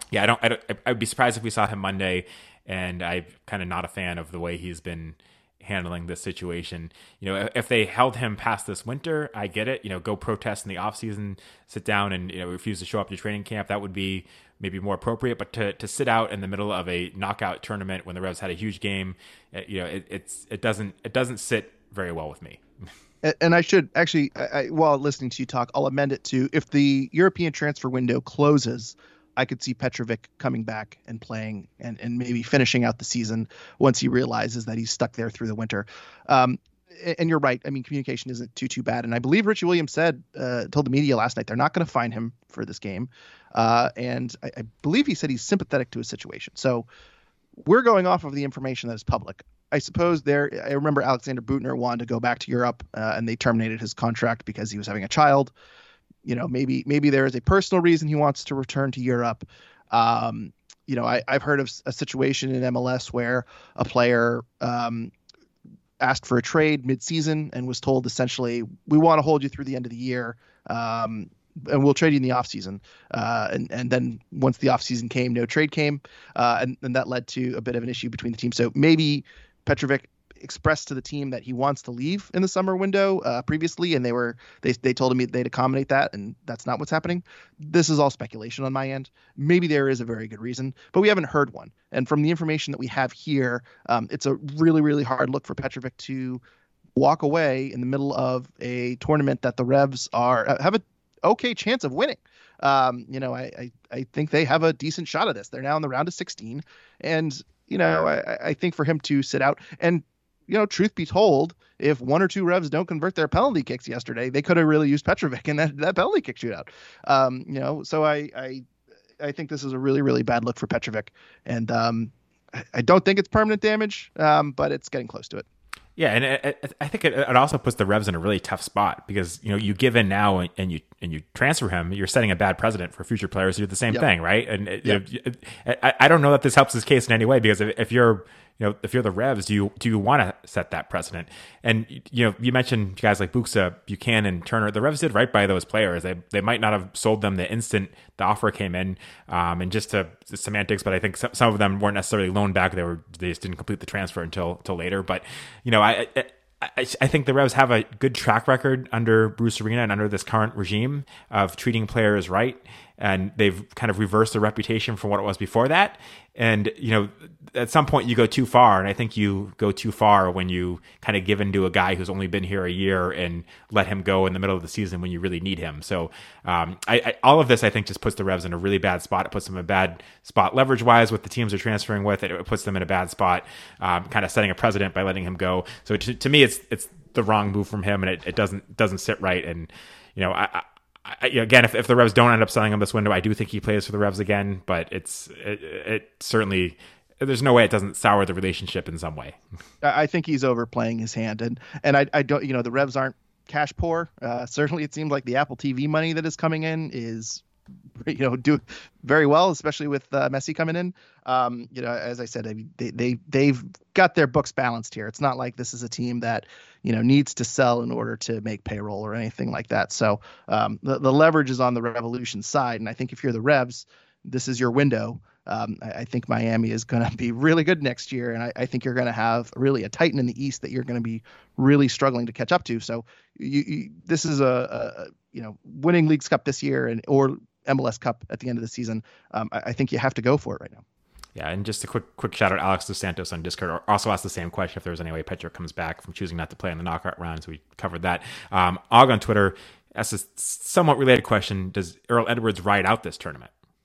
yeah, I don't, I don't, I'd be surprised if we saw him Monday, and I'm kind of not a fan of the way he's been handling this situation. You know, if they held him past this winter, I get it. You know, go protest in the off season, sit down and, you know, refuse to show up to training camp. That would be maybe more appropriate. But to, to sit out in the middle of a knockout tournament when the Revs had a huge game, you know, it, it's it doesn't it doesn't sit very well with me. And I should actually, I, while listening to you talk, I'll amend it to, if the European transfer window closes, I could see Petrovic coming back and playing and, and maybe finishing out the season once he realizes that he's stuck there through the winter. Um, and you're right. I mean, communication isn't too, too bad. And I believe Richie Williams said, uh, told the media last night, they're not going to fine him for this game. Uh, and I, I believe he said he's sympathetic to his situation. So we're going off of the information that is public. I suppose there, I remember Alexander Butner wanted to go back to Europe uh, and they terminated his contract because he was having a child. You know, maybe maybe there is a personal reason he wants to return to Europe. Um, you know, I, I've heard of a situation in M L S where a player um, asked for a trade mid-season and was told essentially, we want to hold you through the end of the year, um, and we'll trade you in the offseason. Uh, and, and then once the offseason came, no trade came, uh, and, and that led to a bit of an issue between the teams. So maybe Petrovic expressed to the team that he wants to leave in the summer window uh, previously, and they were they they told him they'd accommodate that, and that's not what's happening. This is all speculation on my end. Maybe there is a very good reason, but we haven't heard one. And from the information that we have here, um, it's a really, really hard look for Petrovic to walk away in the middle of a tournament that the Revs are have a okay chance of winning. Um, you know, I, I I think they have a decent shot at this. They're now in the round of sixteen, and you know, I, I think for him to sit out and, you know, truth be told, if one or two Revs don't convert their penalty kicks yesterday, they could have really used Petrovic in that, that penalty kick shootout. Um, you know, so I, I I think this is a really, really bad look for Petrovic. And um, I, I don't think it's permanent damage, um, but it's getting close to it. Yeah, and it, it, I think it, it also puts the Revs in a really tough spot because, you know, you give in now and, and you and you transfer him, you're setting a bad precedent for future players who do the same Yep. thing, right? And it, Yep. you know, it, I, I don't know that this helps his case in any way because if, if you're you know if you're the Revs, do you do you want to set that precedent? And you know, you mentioned guys like Buxa, Buchanan, Turner. The Revs did right by those players. They they might not have sold them the instant the offer came in, um, and just to semantics, but I think some, some of them weren't necessarily loaned back. They were they just didn't complete the transfer until until later. But you know, I. I I, I think the Revs have a good track record under Bruce Arena and under this current regime of treating players right. And they've kind of reversed their reputation from what it was before that. And, you know, at some point you go too far. And I think you go too far when you kind of give in to a guy who's only been here a year and let him go in the middle of the season when you really need him. So um, I, I, all of this, I think, just puts the Revs in a really bad spot. It puts them in a bad spot leverage-wise with the teams they're transferring with. It, it puts them in a bad spot, um, kind of setting a precedent by letting him go. So to, to me, it's it's the wrong move from him, and it, it doesn't doesn't sit right. And, you know, I, I, again, if, if the Revs don't end up selling him this window, I do think he plays for the Revs again, but it's it, it certainly, there's no way it doesn't sour the relationship in some way. I think he's overplaying his hand, and and I, I don't, you know, the Revs aren't cash poor. Uh, certainly, it seems like the Apple T V money that is coming in is, you know, do very well, especially with uh, Messi coming in. Um, you know, as I said, I mean, they they they've got their books balanced here. It's not like this is a team that, you know, needs to sell in order to make payroll or anything like that. So um, the the leverage is on the Revolution side, and I think if you're the Revs, this is your window. Um, I, I think Miami is going to be really good next year, and I, I think you're going to have really a Titan in the East that you're going to be really struggling to catch up to. So you, you, this is a, a you know winning Leagues Cup this year and or M L S Cup at the end of the season. Um, I, I think you have to go for it right now. Yeah, and just a quick quick shout out, Alex Dos Santos on Discord also asked the same question if there was any way Petro comes back from choosing not to play in the knockout rounds. We covered that. Um, Og on Twitter asked a somewhat related question: does Earl Edwards ride out this tournament?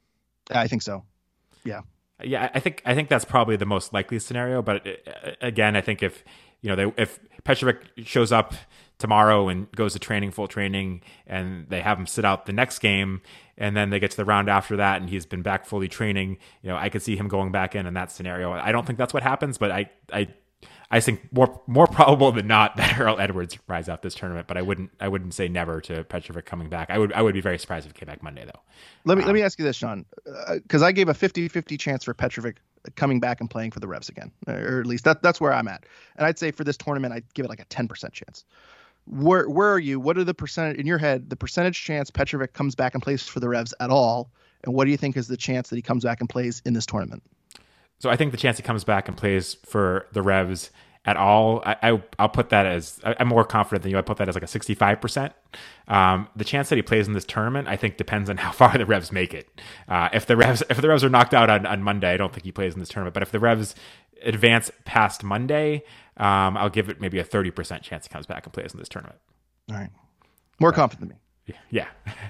I think so. Yeah. Yeah, I think I think that's probably the most likely scenario. But it, again, I think if you know they, if Petrovic shows up tomorrow and goes to training, full training, and they have him sit out the next game, and then they get to the round after that, and he's been back fully training, you know, I could see him going back in in that scenario. I don't think that's what happens, but I I I think more more probable than not that Earl Edwards rides out this tournament. But I wouldn't I wouldn't say never to Petrovic coming back. I would I would be very surprised if he came back Monday though. Let me um, let me ask you this, Sean, because uh, I gave a fifty-fifty chance for Petrovic coming back and playing for the Revs again, or at least that that's where I'm at. And I'd say for this tournament, I'd give it like a ten percent chance. Where where are you? What are the percentage in your head? The percentage chance Petrovic comes back and plays for the Revs at all, And what do you think is the chance that he comes back and plays in this tournament? So I think the chance he comes back and plays for the Revs at all, I, I, I'll put that as, I'm more confident than you. I put that as like a sixty-five percent. Um, the chance that he plays in this tournament, I think, depends on how far the Revs make it. Uh, if the Revs if the Revs are knocked out on, on Monday, I don't think he plays in this tournament. But if the Revs advance past Monday, um, I'll give it maybe a thirty percent chance he comes back and plays in this tournament. All right. More uh, confident than me. Yeah.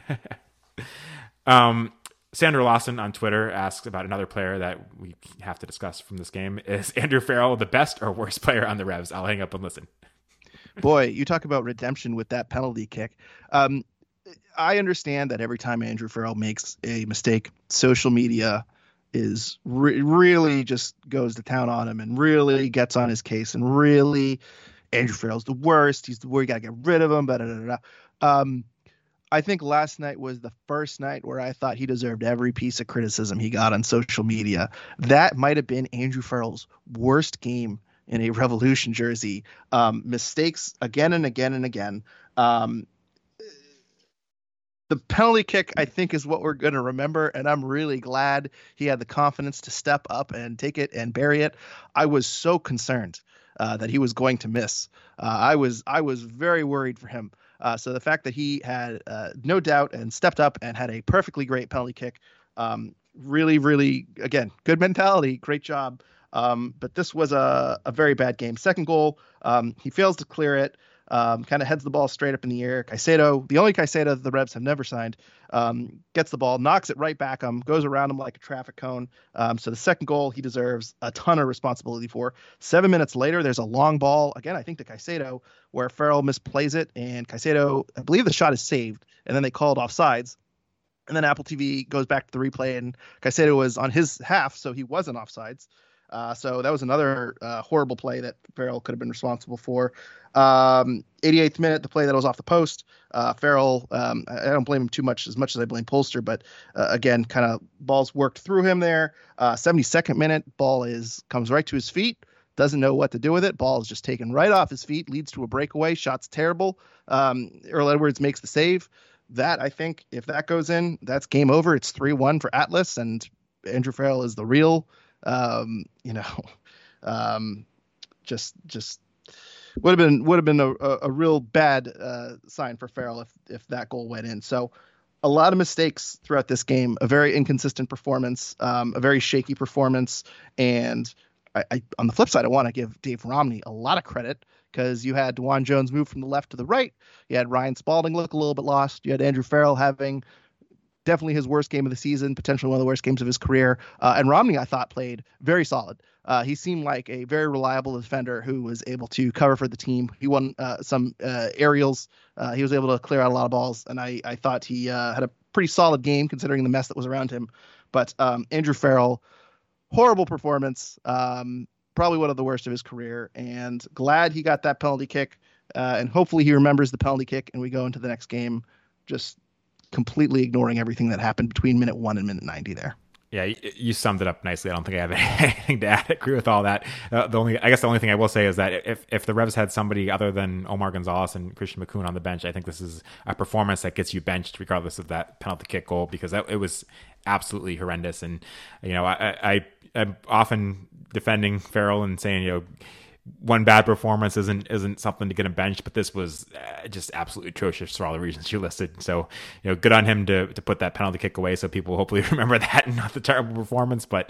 um, Sandra Lawson on Twitter asks about another player that we have to discuss from this game. Is Andrew Farrell the best or worst player on the Revs? I'll hang up and listen. Boy, you talk about redemption with that penalty kick. Um, I understand that every time Andrew Farrell makes a mistake, social media is re- really just goes to town on him and really gets on his case and really Andrew Farrell's the worst. He's the worst. You got to get rid of him. Blah, blah, blah, blah. Um, I think last night was the first night where I thought he deserved every piece of criticism he got on social media. That might have been Andrew Farrell's worst game in a Revolution jersey. Um, mistakes again and again and again. Um, the penalty kick, I think, is what we're going to remember, and I'm really glad he had the confidence to step up and take it and bury it. I was so concerned uh, that he was going to miss. Uh, I was I was very worried for him. Uh, so the fact that he had uh, no doubt and stepped up and had a perfectly great penalty kick, um, really, really, again, good mentality, great job. Um, but this was a, a very bad game. Second goal, um, he fails to clear it, um, kind of heads the ball straight up in the air. Caicedo, the only Caicedo that the Revs have never signed, um, gets the ball, knocks it right back him, goes around him like a traffic cone. Um, so the second goal he deserves a ton of responsibility for. Seven minutes later, there's a long ball, again, I think to Caicedo, where Farrell misplays it, and Caicedo, I believe the shot is saved, and then they called offsides. And then Apple T V goes back to the replay, and Caicedo was on his half, so he wasn't offsides. Uh, so that was another uh, horrible play that Farrell could have been responsible for. Um, eighty-eighth minute, the play that was off the post. Uh, Farrell, um, I don't blame him too much, as much as I blame Polster, but uh, again, kind of balls worked through him there. Uh, seventy-second minute, ball is comes right to his feet. Doesn't know what to do with it. Ball is just taken right off his feet, leads to a breakaway. Shot's terrible. Um, Earl Edwards makes the save. That, I think, if that goes in, that's game over. It's three one for Atlas, and Andrew Farrell is the real, um, you know, um, just just would have been would have been a, a, a real bad uh, sign for Farrell if if that goal went in. So a lot of mistakes throughout this game, a very inconsistent performance, um, a very shaky performance, and I, I on the flip side, I want to give Dave Romney a lot of credit, because you had DeJuan Jones move from the left to the right. You had Ryan Spalding look a little bit lost. You had Andrew Farrell having definitely his worst game of the season, potentially one of the worst games of his career. Uh, and Romney, I thought, played very solid. Uh, he seemed like a very reliable defender who was able to cover for the team. He won uh, some uh, aerials. Uh, he was able to clear out a lot of balls. And I, I thought he uh, had a pretty solid game considering the mess that was around him. But um, Andrew Farrell, horrible performance. Um, probably one of the worst of his career, and glad he got that penalty kick. Uh, and hopefully he remembers the penalty kick and we go into the next game just completely ignoring everything that happened between minute one and minute ninety there. Yeah, you, you summed it up nicely. I don't think I have anything to add. I agree with all that. Uh, the only, I guess the only thing I will say is that if, if the Revs had somebody other than Omar Gonzalez and Christian McCoon on the bench, I think this is a performance that gets you benched regardless of that penalty kick goal, because that, it was absolutely horrendous. And, you know, I, I, I'm often defending Farrell and saying, you know, one bad performance isn't isn't something to get him benched, but this was uh, just absolutely atrocious for all the reasons you listed. So, you know, good on him to to put that penalty kick away, so people hopefully remember that and not the terrible performance. But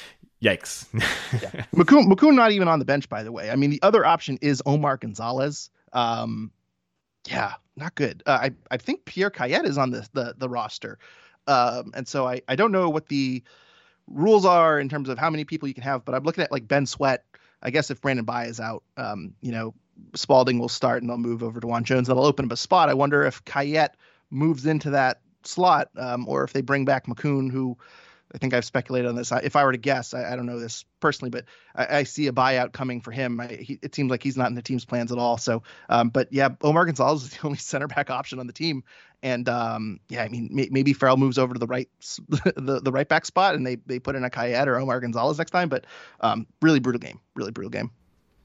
yikes. yeah. McCoon, McCoon not even on the bench, by the way. I mean, the other option is Omar Gonzalez. Um, yeah, not good. Uh, I I think Pierre Cayette is on the the, the roster, um, and so I I don't know what the rules are in terms of how many people you can have, but I'm looking at like Ben Sweat. I guess if Brandon Bye is out, um, you know, Spalding will start and they'll move over to DeJuan Jones. That'll open up a spot. I wonder if Cayette moves into that slot, um, or if they bring back McCoon, who I think I've speculated on this. If I were to guess, I, I don't know this personally, but I, I see a buyout coming for him. I, he, it seems like he's not in the team's plans at all. So, um, but yeah, Omar Gonzalez is the only center back option on the team. And um, yeah, I mean, may, maybe Farrell moves over to the right, the, the right back spot, and they they put in a Cayette or Omar Gonzalez next time. But um, really brutal game, really brutal game.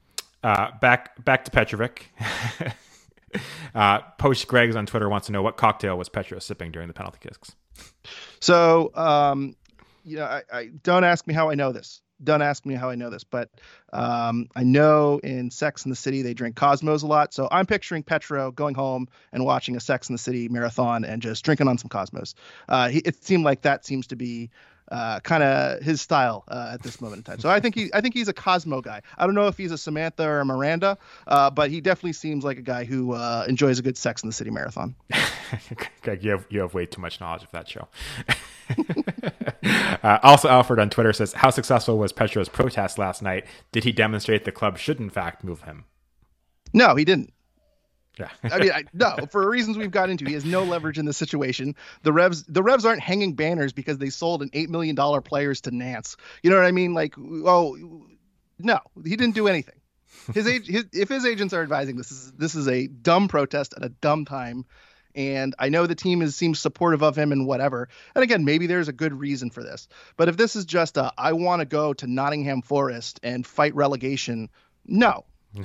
Uh, back back to Petrovic. uh, Post Greg's on Twitter wants to know what cocktail was Petro sipping during the penalty kicks. So, um, you know, I, I don't ask me how I know this. Don't ask me how I know this, but um, I know in Sex and the City they drink Cosmos a lot. So I'm picturing Petro going home and watching a Sex and the City marathon and just drinking on some Cosmos. Uh, he, it seemed like that seems to be uh, kind of his style uh, at this moment in time. So I think he, I think he's a Cosmo guy. I don't know if he's a Samantha or a Miranda, uh, but he definitely seems like a guy who uh, enjoys a good Sex and the City marathon. Greg, you have you have way too much knowledge of that show. uh, also, Alfred on Twitter says, how successful was Petro's protest last night? Did he demonstrate the club should in fact move him? No, he didn't. Yeah. I mean, I, no, for reasons we've got into, he has no leverage in this situation. The Revs, the Revs aren't hanging banners because they sold an eight million dollars players to Nance. You know what I mean? Like, oh, no, he didn't do anything. His, age, his if his agents are advising this, is this is a dumb protest at a dumb time. And I know the team is seems supportive of him and whatever. And again, maybe there's a good reason for this. But if this is just a, I want to go to Nottingham Forest and fight relegation, no.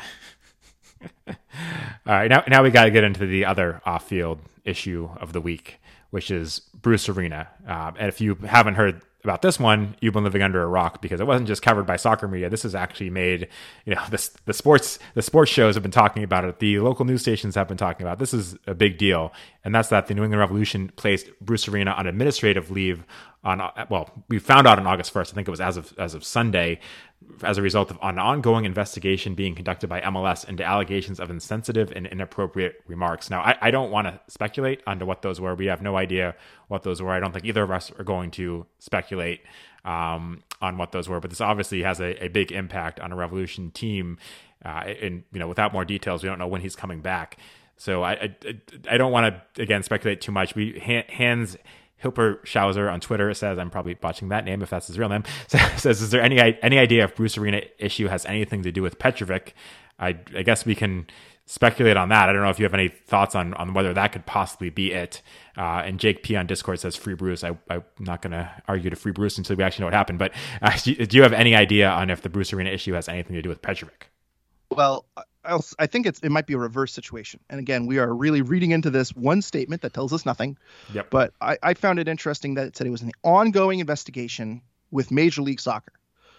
All right, now now we got to get into the other off-field issue of the week, which is Bruce Arena. Uh, and if you haven't heard about this one, you've been living under a rock, because it wasn't just covered by soccer media. This is actually made, you know, this, the sports the sports shows have been talking about it. The local news stations have been talking about it. This is a big deal, and that's that the New England Revolution placed Bruce Arena on administrative leave on, well, we found out on August first. I think it was as of as of Sunday, as a result of an ongoing investigation being conducted by M L S into allegations of insensitive and inappropriate remarks. Now, I, I don't want to speculate onto what those were. We have no idea what those were. I don't think either of us are going to speculate um, on what those were, but this obviously has a, a big impact on a Revolution team. Uh, and, you know, without more details, we don't know when he's coming back. So I I, I don't want to, again, speculate too much. We Hans Hilperschauser on Twitter says, I'm probably botching that name if that's his real name, says, is there any any idea if Bruce Arena issue has anything to do with Petrovic? I, I guess we can speculate on that. I don't know if you have any thoughts on, on whether that could possibly be it. Uh, and Jake P on Discord says, free Bruce. I, I'm not going to argue to free Bruce until we actually know what happened. But uh, do, do you have any idea on if the Bruce Arena issue has anything to do with Petrovic? Well, I'll, I think it's it might be a reverse situation. And again, we are really reading into this one statement that tells us nothing. Yep. But I, I found it interesting that it said it was an ongoing investigation with Major League Soccer.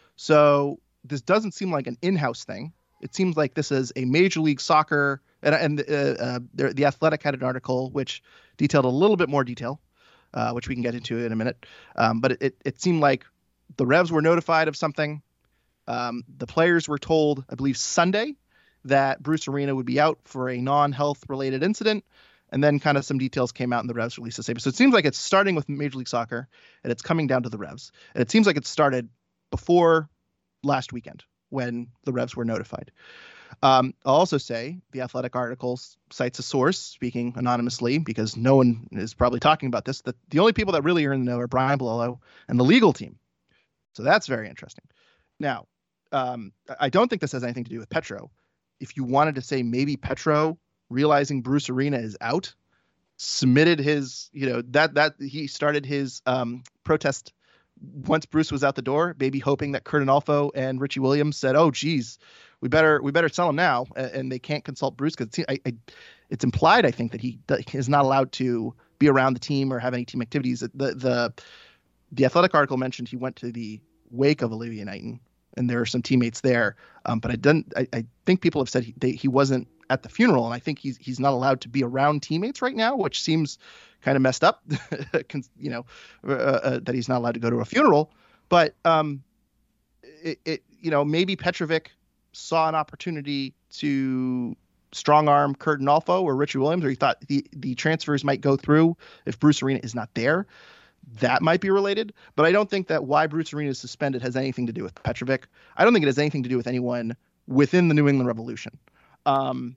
So this doesn't seem like an in-house thing. It seems like this is a Major League Soccer, and, and uh, uh, the, the Athletic had an article which detailed a little bit more detail, uh, which we can get into in a minute. Um, but it, it, it seemed like the Revs were notified of something. Um, the players were told, I believe, Sunday that Bruce Arena would be out for a non-health related incident. And then kind of some details came out in the Revs release the same. So it seems like it's starting with Major League Soccer and it's coming down to the Revs. And it seems like it started before last weekend when the Revs were notified. Um, I'll also say the Athletic article cites a source speaking anonymously because no one is probably talking about this. That the only people that really are in the know are Brian Bolello and the legal team. So that's very interesting. Now, um, I don't think this has anything to do with Petro. If you wanted to say maybe Petro, realizing Bruce Arena is out, submitted his, you know, that that he started his um, protest once Bruce was out the door, maybe hoping that Kurt Anolfo and Richie Williams said, "Oh, geez, we better we better sell him now," and they can't consult Bruce because it's, I, I, it's implied, I think, that he is not allowed to be around the team or have any team activities. The the the Athletic article mentioned he went to the wake of Olivia Knighton, and there are some teammates there. Um, but I didn't. I, I think people have said he, they, he wasn't at the funeral, and I think he's he's not allowed to be around teammates right now, which seems kind of messed up. you know, uh, uh, that he's not allowed to go to a funeral. But um, it, it you know maybe Petrovic saw an opportunity to strong arm Kurt Anolfo or Richie Williams, or he thought the the transfers might go through if Bruce Arena is not there. That might be related, but I don't think that why Bruce Arena is suspended has anything to do with Petrovic. I don't think it has anything to do with anyone within the New England Revolution. Um,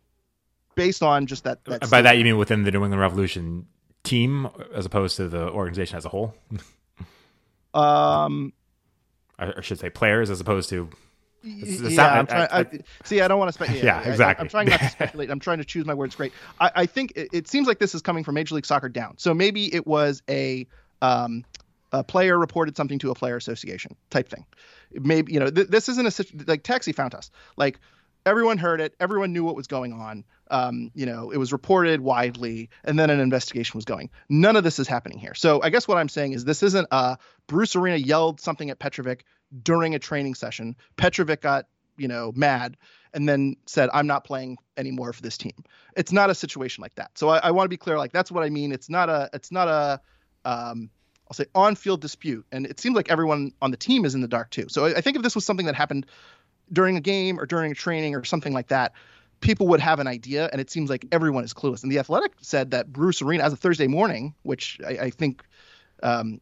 based on just that. that By statement. That, you mean within the New England Revolution team as opposed to the organization as a whole? um, I, I should say players as opposed to. It's, it's yeah, not, I'm trying, I, I, see, I don't want to speculate. Yeah, exactly. I, I'm trying not to speculate. I'm trying to choose my words great. I, I think it, it seems like this is coming from Major League Soccer down. So maybe it was a um, a player reported something to a player association type thing. Maybe, you know, th- this isn't a like Taxi found us. Like everyone heard it. Everyone knew what was going on. Um, you know, it was reported widely, and then an investigation was going. None of this is happening here. So I guess what I'm saying is this isn't uh, Bruce Arena yelled something at Petrovic during a training session. Petrovic got, you know, mad and then said, I'm not playing anymore for this team. It's not a situation like that. So I, I want to be clear. Like, that's what I mean. It's not a, it's not a, um, I'll say on-field dispute. And it seems like everyone on the team is in the dark too. So I, I think if this was something that happened during a game or during a training or something like that, people would have an idea, and it seems like everyone is clueless. And The Athletic said that Bruce Arena, as of Thursday morning, which I, I think um,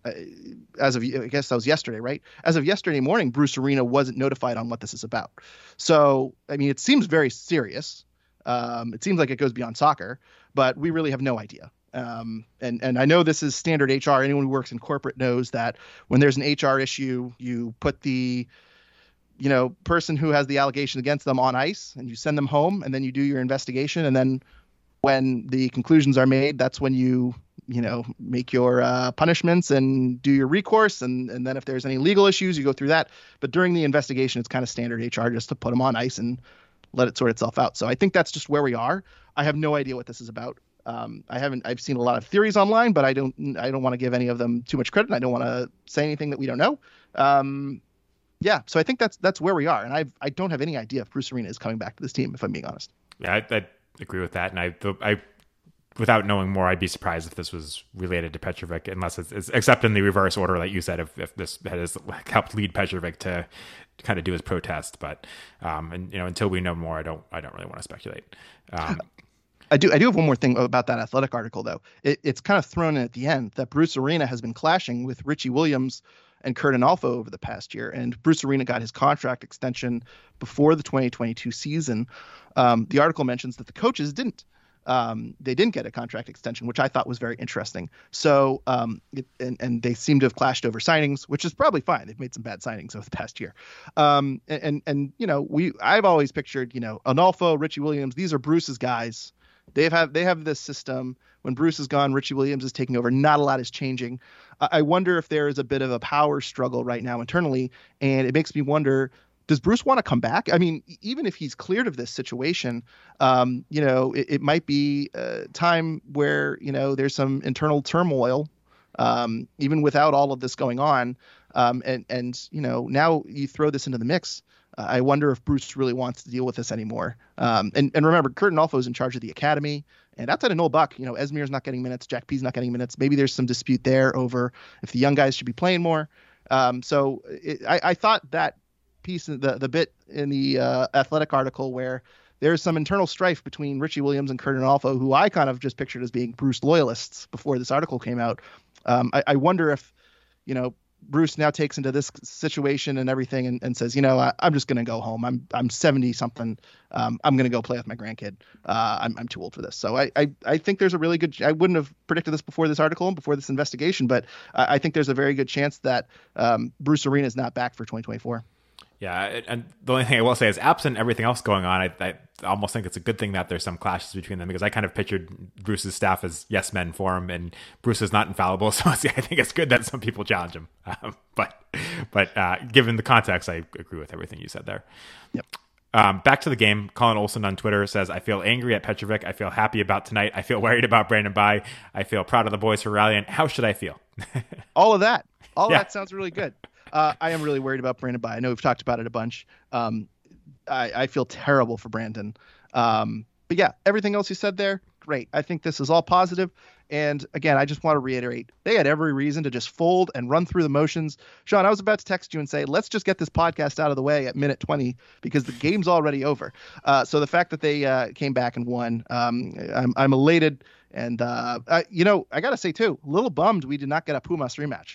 as of, I guess that was yesterday, right? As of yesterday morning, Bruce Arena wasn't notified on what this is about. So, I mean, it seems very serious. Um, it seems like it goes beyond soccer, but we really have no idea. Um, and, and I know this is standard H R. Anyone who works in corporate knows that when there's an H R issue, you put the you know, person who has the allegation against them on ice and you send them home, and then you do your investigation. And then when the conclusions are made, that's when you, you know, make your uh, punishments and do your recourse. And, and then if there's any legal issues, you go through that. But during the investigation, it's kind of standard H R just to put them on ice and let it sort itself out. So I think that's just where we are. I have no idea what this is about. Um, I haven't, I've seen a lot of theories online, but I don't, I don't want to give any of them too much credit. And I don't want to say anything that we don't know. Um, Yeah, so I think that's that's where we are, and I I don't have any idea if Bruce Arena is coming back to this team, if I'm being honest. Yeah, I, I agree with that, and I I without knowing more, I'd be surprised if this was related to Petrovic, unless it's, it's except in the reverse order, like you said, if if this has helped lead Petrovic to, to kind of do his protest. But um, and you know, until we know more, I don't I don't really want to speculate. Um, I do I do have one more thing about that Athletic article, though. It, it's kind of thrown in at the end that Bruce Arena has been clashing with Richie Williams and Kurt Analfo over the past year. And Bruce Arena got his contract extension before the twenty twenty-two season. Um, the article mentions that the coaches didn't. Um, they didn't get a contract extension, which I thought was very interesting. So, um, it, and, and they seem to have clashed over signings, which is probably fine. They've made some bad signings over the past year. Um, and, and, and, you know, we, I've always pictured, you know, Analfo, Richie Williams, these are Bruce's guys. They've have, they have this system. When Bruce is gone, Richie Williams is taking over. Not a lot is changing. I wonder if there is a bit of a power struggle right now internally, and it makes me wonder, does Bruce want to come back? I mean, even if he's cleared of this situation, um, you know, it, it might be a time where, you know, there's some internal turmoil, um, even without all of this going on. Um, and, and, you know, now you throw this into the mix. Uh, I wonder if Bruce really wants to deal with this anymore. Um, and, and remember, Kurt Analfo is in charge of the academy. And outside of Noel Buck, you know, Esmir's not getting minutes. Jack P's not getting minutes. Maybe there's some dispute there over if the young guys should be playing more. Um, so it, I, I thought that piece, the the bit in the uh, Athletic article where there's some internal strife between Richie Williams and Kurt Analfo, who I kind of just pictured as being Bruce loyalists before this article came out. Um, I, I wonder if, you know, Bruce now takes into this situation and everything and, and says, you know, I, I'm just going to go home. I'm I'm seventy something. Um, I'm going to go play with my grandkid. Uh, I'm I'm too old for this. So I, I I think there's a really good. I wouldn't have predicted this before this article and before this investigation, but I, I think there's a very good chance that um, Bruce Arena is not back for twenty twenty-four. Yeah, and the only thing I will say is, absent everything else going on, I, I almost think it's a good thing that there's some clashes between them, because I kind of pictured Bruce's staff as yes men for him, and Bruce is not infallible, so I think it's good that some people challenge him. Um, but but uh, given the context, I agree with everything you said there. Yep. Um, back to the game. Colin Olson on Twitter says, I feel angry at Petrovic. I feel happy about tonight. I feel worried about Brandon Bye. I feel proud of the boys for rallying. How should I feel? All of that. All yeah. that sounds really good. Uh, I am really worried about Brandon Bye. I know we've talked about it a bunch. Um, I, I feel terrible for Brandon. Um, but yeah, everything else you said there, great. I think this is all positive. And again, I just want to reiterate, they had every reason to just fold and run through the motions. Sean, I was about to text you and say, let's just get this podcast out of the way at minute twenty because the game's already over. Uh, so the fact that they uh, came back and won, um, I'm, I'm elated. And, uh, I, you know, I got to say, too, a little bummed we did not get a Pumas rematch.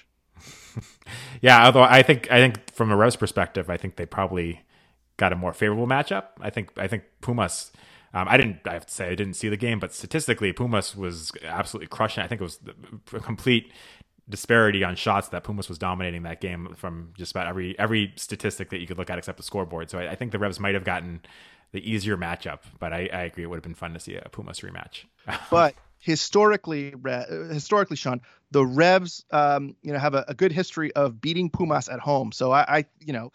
Yeah, although I think I think from a Revs perspective, I think they probably got a more favorable matchup. I think I think Pumas. Um, I didn't. I have to say I didn't see the game, but statistically, Pumas was absolutely crushing. I think it was a complete disparity on shots that Pumas was dominating that game from just about every every statistic that you could look at except the scoreboard. So I, I think the Revs might have gotten the easier matchup, but I, I agree it would have been fun to see a Pumas rematch. But historically, historically, Sean, the Revs, um, you know, have a, a good history of beating Pumas at home. So I, I, you know,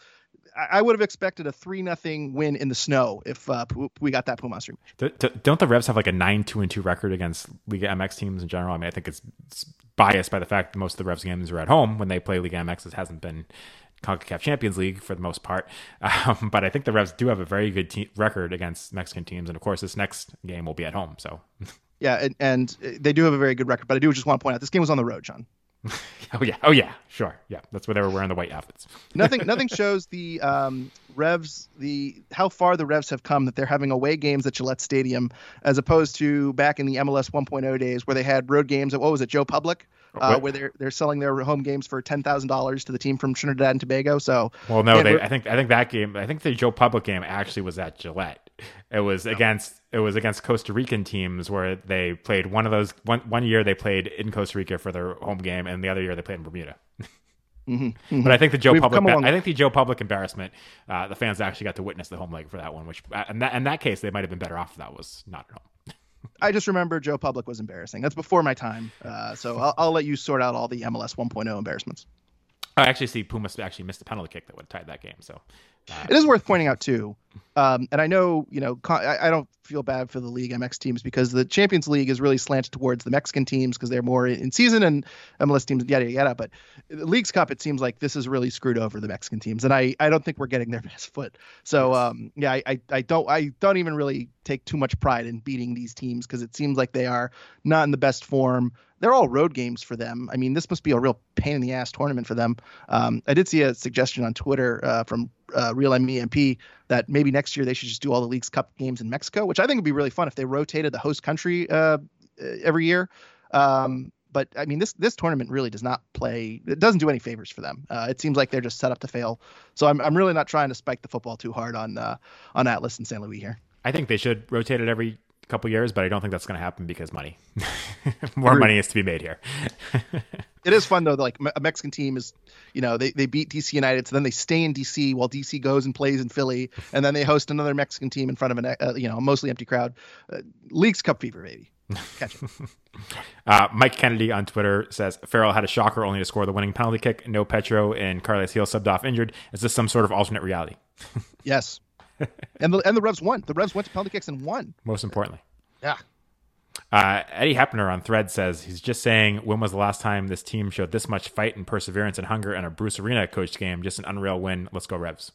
I would have expected a three nothing win in the snow if uh, we got that Pumas rematch. Don't the Revs have like a nine two and two record against Liga M X teams in general? I mean, I think it's biased by the fact that most of the Revs games are at home. When they play Liga M X, it hasn't been CONCACAF Champions League for the most part. Um, but I think the Revs do have a very good te- record against Mexican teams. And of course, this next game will be at home. So, yeah, and, and they do have a very good record. But I do just want to point out this game was on the road, John. oh yeah, oh yeah, sure, yeah. That's where they were wearing the white outfits. nothing, nothing shows the um, Revs the how far the Revs have come that they're having away games at Gillette Stadium as opposed to back in the M L S one point oh days where they had road games at what was it, Joe Public, uh, where they're they're selling their home games for ten thousand dollars to the team from Trinidad and Tobago. So well, no, they, I think I think that game, I think the Joe Public game actually was at Gillette. It was no. against it was against Costa Rican teams where they played one of those one one year they played in Costa Rica for their home game, and the other year they played in Bermuda. mm-hmm, mm-hmm. But I think the Joe We've Public I think the Joe Public embarrassment, uh, the fans actually got to witness the home leg for that one, which uh, in that in that case they might have been better off if that was not at home. I just remember Joe Public was embarrassing. That's before my time, uh, so I'll, I'll let you sort out all the M L S one point oh embarrassments. I actually see Pumas actually missed a penalty kick that would have tied that game. So uh, it is worth pointing out too. Um, and I know, you know, I, I don't feel bad for the League M X teams because the Champions League is really slanted towards the Mexican teams because they're more in season and M L S teams, yada, yada. But the League's Cup, it seems like this is really screwed over the Mexican teams. And I, I don't think we're getting their best foot. So, um, yeah, I, I, I don't I don't even really take too much pride in beating these teams because it seems like they are not in the best form. They're all road games for them. I mean, this must be a real pain in the ass tournament for them. Um, I did see a suggestion on Twitter uh, from uh, Real M E M P that maybe next year they should just do all the League's Cup games in Mexico, which I think would be really fun if they rotated the host country uh, every year. Um, but I mean, this this tournament really does not play. It doesn't do any favors for them. Uh, it seems like they're just set up to fail. So I'm I'm really not trying to spike the football too hard on uh, on Atlas and Saint Louis here. I think they should rotate it every couple years, but I don't think that's going to happen because money. More money is to be made here. It is fun though. Like a Mexican team is, you know, they, they beat D C United, so then they stay in D C while D C goes and plays in Philly, and then they host another Mexican team in front of an uh, you know a mostly empty crowd. Uh, League's Cup fever, baby. Catch it. uh, Mike Kennedy on Twitter says Farrell had a shocker only to score the winning penalty kick. No Petro and Carles Gil subbed off injured. Is this some sort of alternate reality? Yes. And the and the Revs won. The Revs went to penalty kicks and won. Most importantly. Yeah. Uh, Eddie Hepner on Thread says he's just saying, when was the last time this team showed this much fight and perseverance and hunger in a Bruce Arena coached game? Just an unreal win. Let's go Revs.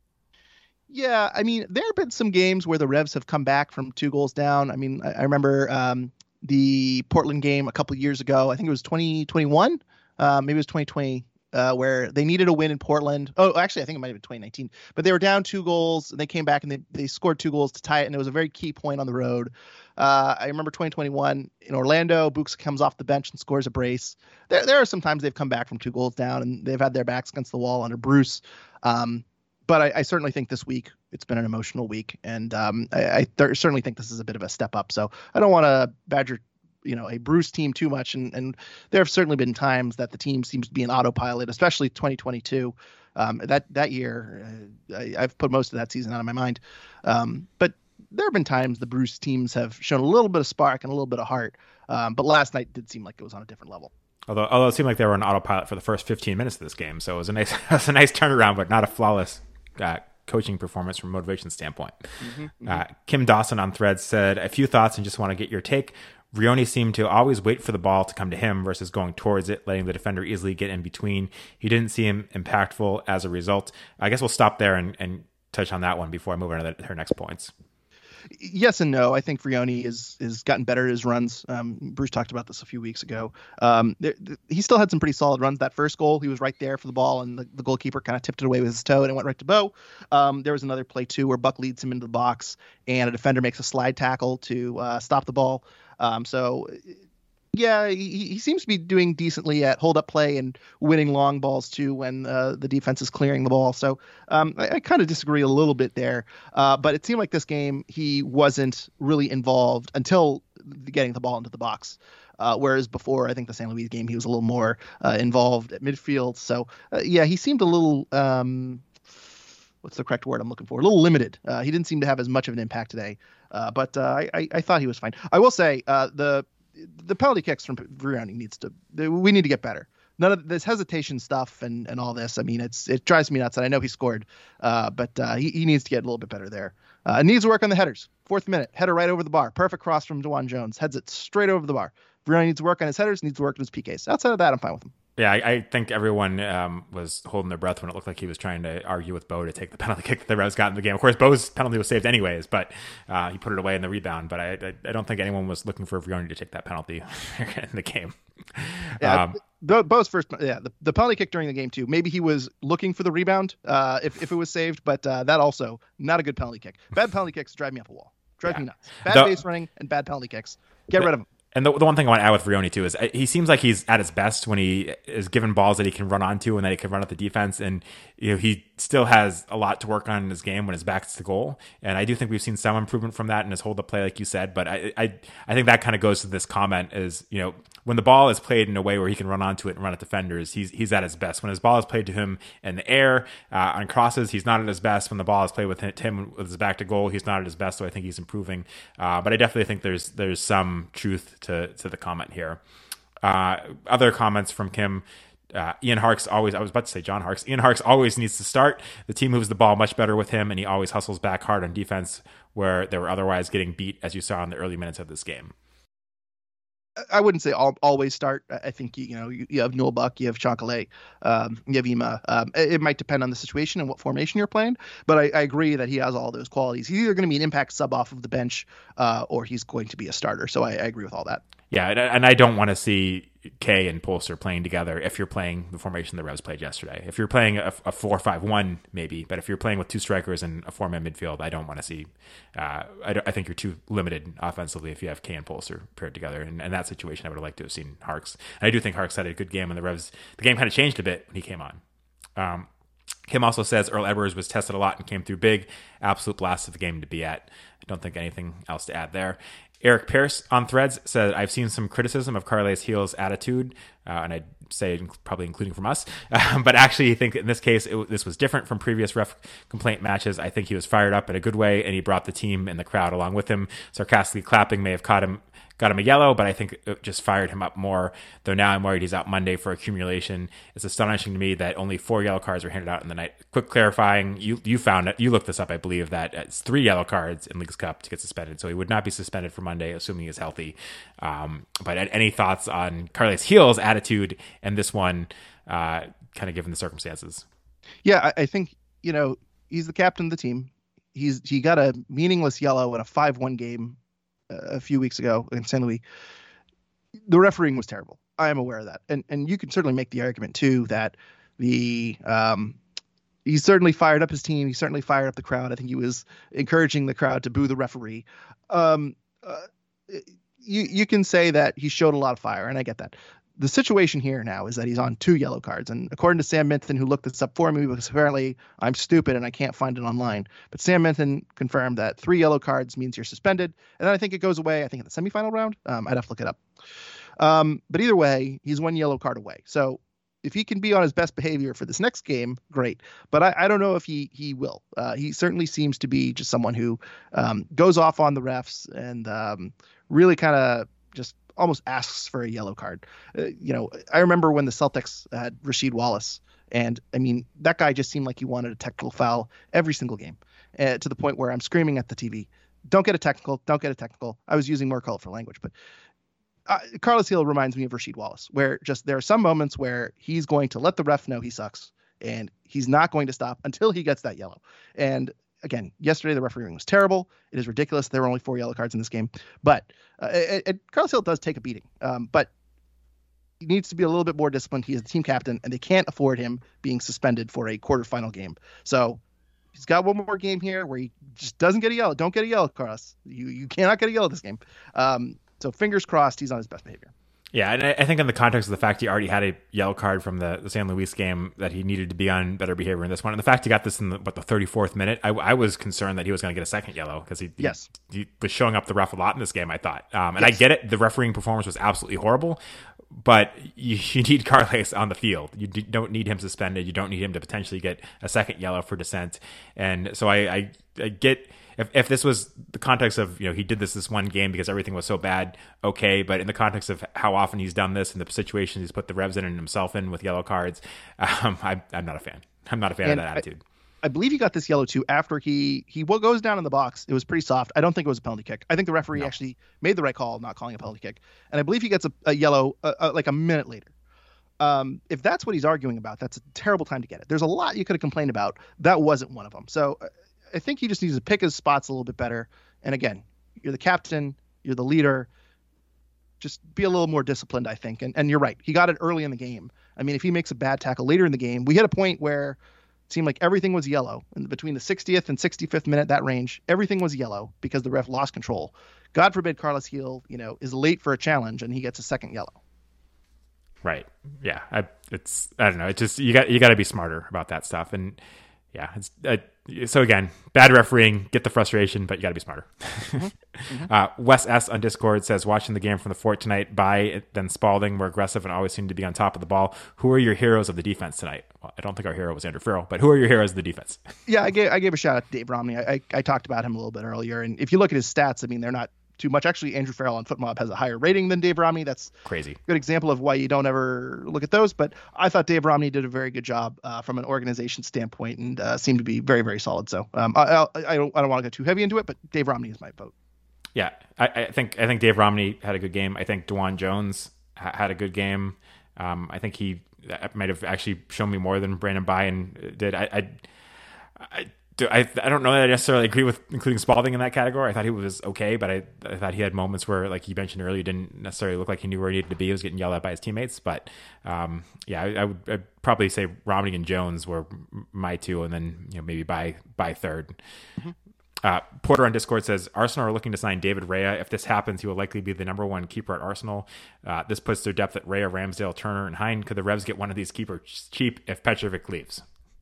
Yeah, I mean, there have been some games where the Revs have come back from two goals down. I mean, I, I remember um, the Portland game a couple years ago. I think it was twenty twenty-one. Uh, maybe it was twenty twenty. Uh, where they needed a win in Portland. Oh, actually, I think it might have been twenty nineteen. But they were down two goals, and they came back and they, they scored two goals to tie it, and it was a very key point on the road. Uh, I remember twenty twenty-one in Orlando, Buxa comes off the bench and scores a brace. There, there are some times they've come back from two goals down, and they've had their backs against the wall under Bruce. Um, but I, I certainly think this week it's been an emotional week, and um, I, I th- certainly think this is a bit of a step up. So I don't want to badger you know, a Bruce team too much. And, and there have certainly been times that the team seems to be an autopilot, especially twenty twenty-two. Um, that, that year, uh, I, I've put most of that season out of my mind. Um, but there have been times the Bruce teams have shown a little bit of spark and a little bit of heart. Um, but last night did seem like it was on a different level. Although, although it seemed like they were on autopilot for the first fifteen minutes of this game. So it was a nice, it was a nice turnaround, but not a flawless uh, coaching performance from a motivation standpoint. Mm-hmm, mm-hmm. Uh, Kim Dawson on Threads said, a few thoughts and just want to get your take. Vrioni seemed to always wait for the ball to come to him versus going towards it, letting the defender easily get in between. He didn't seem impactful as a result. I guess we'll stop there and, and touch on that one before I move on to the, her next points. Yes and no. I think Vrioni is is gotten better at his runs. Um, Bruce talked about this a few weeks ago. Um, there, th- he still had some pretty solid runs. That first goal, he was right there for the ball, and the, the goalkeeper kind of tipped it away with his toe, and it went right to Bo. Um, there was another play, too, where Buck leads him into the box, and a defender makes a slide tackle to uh, stop the ball. Um, so, yeah, he, he seems to be doing decently at hold-up play and winning long balls, too, when uh, the defense is clearing the ball. So um, I, I kind of disagree a little bit there. Uh, but it seemed like this game he wasn't really involved until getting the ball into the box. Uh, whereas before, I think the Saint Louis game, he was a little more uh, involved at midfield. So, uh, yeah, he seemed a little um, – what's the correct word I'm looking for? A little limited. Uh, he didn't seem to have as much of an impact today. Uh, but uh, I, I thought he was fine. I will say uh, the – The penalty kicks from Vrioni needs to. We need to get better. none of this hesitation stuff and, and all this. I mean, it's it drives me nuts. And I know he scored, uh, but uh, he, he needs to get a little bit better there. Uh, needs to work on the headers. Fourth minute, header right over the bar. Perfect cross from DeJuan Jones. Heads it straight over the bar. Vrioni needs to work on his headers, needs to work on his P Ks. Outside of that, I'm fine with him. Yeah, I, I think everyone um, was holding their breath when it looked like he was trying to argue with Bo to take the penalty kick that the Revs got in the game. Of course, Bo's penalty was saved anyways, but uh, he put it away in the rebound. But I, I, I don't think anyone was looking for Vrioni to take that penalty in the game. Yeah, um, Bo, Bo's first, yeah, the, the penalty kick during the game too. Maybe he was looking for the rebound uh, if if it was saved, but uh, that also not a good penalty kick. Bad penalty kicks drive me up a wall. Drive yeah. me nuts. Bad the, base running and bad penalty kicks. Get the, rid of them. And the, the one thing I want to add with Vrioni too is he seems like he's at his best when he is given balls that he can run onto and that he can run at the defense. And you know he still has a lot to work on in his game when his back's to goal. And I do think we've seen some improvement from that in his hold up play, like you said. But I I, I think that kind of goes to this comment is, you know, when the ball is played in a way where he can run onto it and run at defenders, he's he's at his best. When his ball is played to him in the air uh, on crosses, he's not at his best. When the ball is played with him with his back to goal, he's not at his best. So I think he's improving. Uh, but I definitely think there's there's some truth to to the comment here. Uh, other comments from Kim. Uh, Ian Harkes always, I was about to say John Harkes. Ian Harkes always needs to start. The team moves the ball much better with him, and he always hustles back hard on defense where they were otherwise getting beat, as you saw in the early minutes of this game. I wouldn't say all, always start. I think, you know, you, you have Noel Buck, you have Chocolate, um, you have Ema. Um, it, it might depend on the situation and what formation you're playing, but I, I agree that he has all those qualities. He's either going to be an impact sub off of the bench uh, or he's going to be a starter. So I, I agree with all that. Yeah, and I don't want to see Kay and Polster playing together if you're playing the formation the Revs played yesterday. If you're playing a, a four five one, maybe, but if you're playing with two strikers and a four-man midfield, I don't want to see uh, I, I think you're too limited offensively if you have Kay and Polster paired together. And in that situation, I would have liked to have seen Harkes. And I do think Harkes had a good game, and the Revs, the game kind of changed a bit when he came on. Um, Kim also says Earl Edwards was tested a lot and came through big. Absolute blast of the game to be at. I don't think anything else to add there. Eric Pierce on Threads said, I've seen some criticism of Carles Gil's attitude, uh, and I'd say probably including from us, uh, but actually I think in this case, it, this was different from previous ref complaint matches. I think he was fired up in a good way, and he brought the team and the crowd along with him. Sarcastically clapping may have caught him, got him a yellow, but I think it just fired him up more, though now I'm worried he's out Monday for accumulation. It's astonishing to me that only four yellow cards were handed out in the night. Quick clarifying, you you found it, you looked this up, I believe, that it's three yellow cards in Leagues Cup to get suspended, so he would not be suspended for Monday, assuming he's healthy. Um, but any thoughts on Carles Gil's attitude and this one, uh, kind of given the circumstances? Yeah, I, I think, you know, he's the captain of the team. He's He got a meaningless yellow in a five one game a few weeks ago in Saint Louis. The refereeing was terrible. I am aware of that. And and you can certainly make the argument too that the um he certainly fired up his team. He certainly fired up the crowd. I think he was encouraging the crowd to boo the referee. Um uh, you you can say that he showed a lot of fire, and I get that. The situation here now is that he's on two yellow cards. And according to Sam Minton, who looked this up for me, because apparently I'm stupid and I can't find it online, but Sam Minton confirmed that three yellow cards means you're suspended. And then I think it goes away, I think in the semifinal round. Um, I'd have to look it up. Um, but either way, he's one yellow card away. So if he can be on his best behavior for this next game, great. But I, I don't know if he he will. Uh, he certainly seems to be just someone who um, goes off on the refs and um, really kind of just almost asks for a yellow card. Uh, you know, I remember when the Celtics had Rasheed Wallace, and I mean, that guy just seemed like he wanted a technical foul every single game, uh, to the point where I'm screaming at the T V, don't get a technical, don't get a technical. I was using more colorful language, but uh, Carles Gil reminds me of Rasheed Wallace, where just there are some moments where he's going to let the ref know he sucks, and he's not going to stop until he gets that yellow. And again, yesterday the refereeing was terrible. It is ridiculous. There were only four yellow cards in this game, but uh, it, it, Carles Gil does take a beating. Um, but he needs to be a little bit more disciplined. He is the team captain, and they can't afford him being suspended for a quarterfinal game. So he's got one more game here where he just doesn't get a yellow. Don't get a yellow, Carlos. You you cannot get a yellow this game. Um, so fingers crossed he's on his best behavior. Yeah, and I think in the context of the fact he already had a yellow card from the, the San Luis game, that he needed to be on better behavior in this one, and the fact he got this in the, what, the thirty-fourth minute, I, I was concerned that he was going to get a second yellow because he, yes. he, he was showing up the ref a lot in this game, I thought. Um, and yes. I get it, the refereeing performance was absolutely horrible, but you, you need Carles on the field. You d- don't need him suspended. You don't need him to potentially get a second yellow for dissent. And so I, I, I get if, if this was the context of, you know, he did this this one game because everything was so bad, okay. But in the context of how often he's done this and the situations he's put the Revs in and himself in with yellow cards, um, I, I'm not a fan. I'm not a fan and of that attitude. I, I believe he got this yellow too after he he goes down in the box. It was pretty soft. I don't think it was a penalty kick. I think the referee no. actually made the right call not calling a penalty kick. And I believe he gets a, a yellow uh, uh, like a minute later. Um, if that's what he's arguing about, that's a terrible time to get it. There's a lot you could have complained about. That wasn't one of them. So uh, I think he just needs to pick his spots a little bit better. And again, you're the captain, you're the leader. Just be a little more disciplined, I think. And and you're right. He got it early in the game. I mean, if he makes a bad tackle later in the game, we hit a point where it seemed like everything was yellow. And between the sixtieth and sixty-fifth minute, that range, everything was yellow because the ref lost control. God forbid Carlos Gil, you know, is late for a challenge and he gets a second yellow. Right. Yeah. I, it's, I don't know. It's just, you got, you got to be smarter about that stuff. And yeah, it's, uh, so again, bad refereeing, get the frustration, but you got to be smarter. Mm-hmm. Mm-hmm. uh, Wes S on Discord says, watching the game from the fort tonight, By then Spalding were aggressive and always seemed to be on top of the ball. Who are your heroes of the defense tonight? Well, I don't think our hero was Andrew Farrell, but who are your heroes of the defense? Yeah, I gave, I gave a shout out to Dave Romney. I, I, I talked about him a little bit earlier. And if you look at his stats, I mean, they're not too much. Actually, Andrew Farrell on FootMob has a higher rating than Dave Romney. That's crazy. Good example of why you don't ever look at those. But I thought Dave Romney did a very good job uh, from an organization standpoint and uh, seemed to be very, very solid. So um, I, I, I don't I don't want to go too heavy into it, but Dave Romney is my vote. Yeah, I, I think I think Dave Romney had a good game. I think DeJuan Jones ha- had a good game. Um, I think he might have actually shown me more than Brandon Byan did. I. I, I Do I, I don't know that I necessarily agree with including Spalding in that category. I thought he was okay, but I, I thought he had moments where, like you mentioned earlier, didn't necessarily look like he knew where he needed to be. He was getting yelled at by his teammates. But um, yeah, I, I would I'd probably say Romney and Jones were my two, and then you know maybe by by third. Mm-hmm. Uh, Porter on Discord says, Arsenal are looking to sign David Raya. If this happens, he will likely be the number one keeper at Arsenal. Uh, this puts their depth at Raya, Ramsdale, Turner, and Hine. Could the Revs get one of these keepers cheap if Petrovic leaves?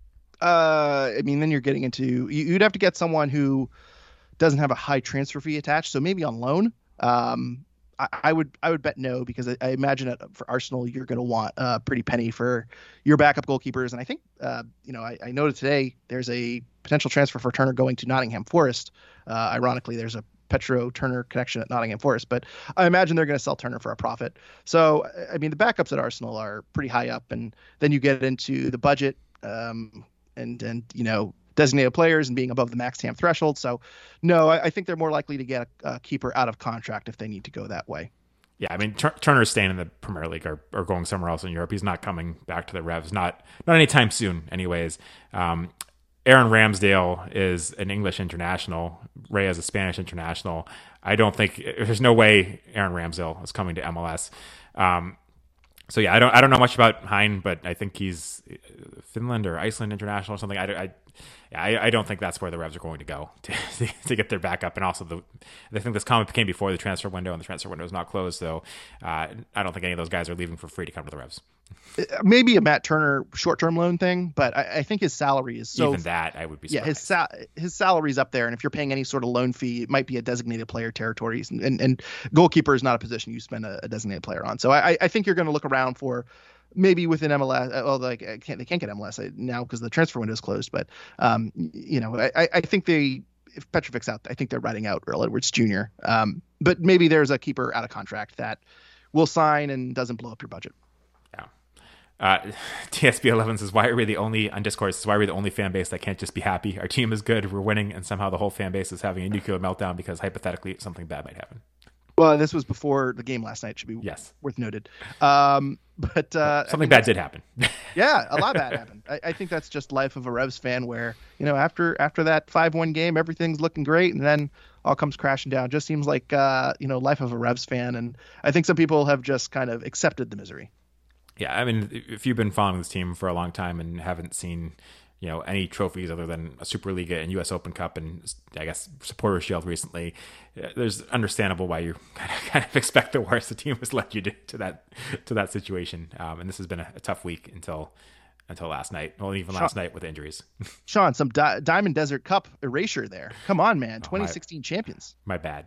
Uh, I mean, then you're getting into, you'd have to get someone who doesn't have a high transfer fee attached. So maybe on loan. Um, I, I would, I would bet no, because I, I imagine that for Arsenal, you're going to want a pretty penny for your backup goalkeepers. And I think, uh, you know, I, I noted today there's a potential transfer for Turner going to Nottingham Forest. Uh, ironically, there's a Petro Turner connection at Nottingham Forest, but I imagine they're going to sell Turner for a profit. So, I mean, the backups at Arsenal are pretty high up, and then you get into the budget, um, and, and, you know, designated players and being above the max T A M threshold. So no, I, I think they're more likely to get a, a keeper out of contract if they need to go that way. Yeah. I mean, Tur- Turner's staying in the Premier League or, or going somewhere else in Europe. He's not coming back to the Revs, not, not anytime soon anyways. Um, Aaron Ramsdale is an English international. Ray is a Spanish international. I don't think there's no way Aaron Ramsdale is coming to M L S. Um, So yeah, I don't I don't know much about Hine, but I think he's Finland or Iceland international or something. I, I, I, I don't think that's where the Revs are going to go to, to get their backup. And also, the I think this comment came before the transfer window, and the transfer window is not closed. So uh, I don't think any of those guys are leaving for free to come to the Revs. Maybe a Matt Turner short-term loan thing, but I, I think his salary is so. Even that, I would be surprised. Yeah, his sa- his salary's up there, and if you're paying any sort of loan fee, it might be a designated player territories, and and, and goalkeeper is not a position you spend a, a designated player on. So I, I think you're going to look around for maybe within M L S. Well, like I can't they can't get M L S now because the transfer window is closed. But um, you know, I I think they. If Petrovic's out, I think they're writing out Earl Edwards Junior Um, but maybe there's a keeper out of contract that will sign and doesn't blow up your budget. Yeah. Uh, T S B eleven says, why are we the only, on Discord, says, why are we the only fan base that can't just be happy? Our team is good, we're winning, and somehow the whole fan base is having a nuclear meltdown because hypothetically something bad might happen. Well, this was before the game last night, should be yes. worth noted. Um, but uh, something bad did happen. Yeah, a lot bad happened. I, I think that's just life of a Revs fan where, you know, after after that five one game, everything's looking great, and then all comes crashing down. Just seems like, uh, you know, life of a Revs fan. And I think some people have just kind of accepted the misery. Yeah, I mean, if you've been following this team for a long time and haven't seen, you know, any trophies other than a Superliga and U S Open Cup and I guess Supporter Shield recently, there's understandable why you kind of, kind of expect the worst. The team has led you to, to that to that situation, um, and this has been a, a tough week until until last night. Well, even last Sean, night with injuries. Sean, some Di- Diamond Desert Cup erasure there. Come on, man, twenty sixteen oh, my, champions. My bad.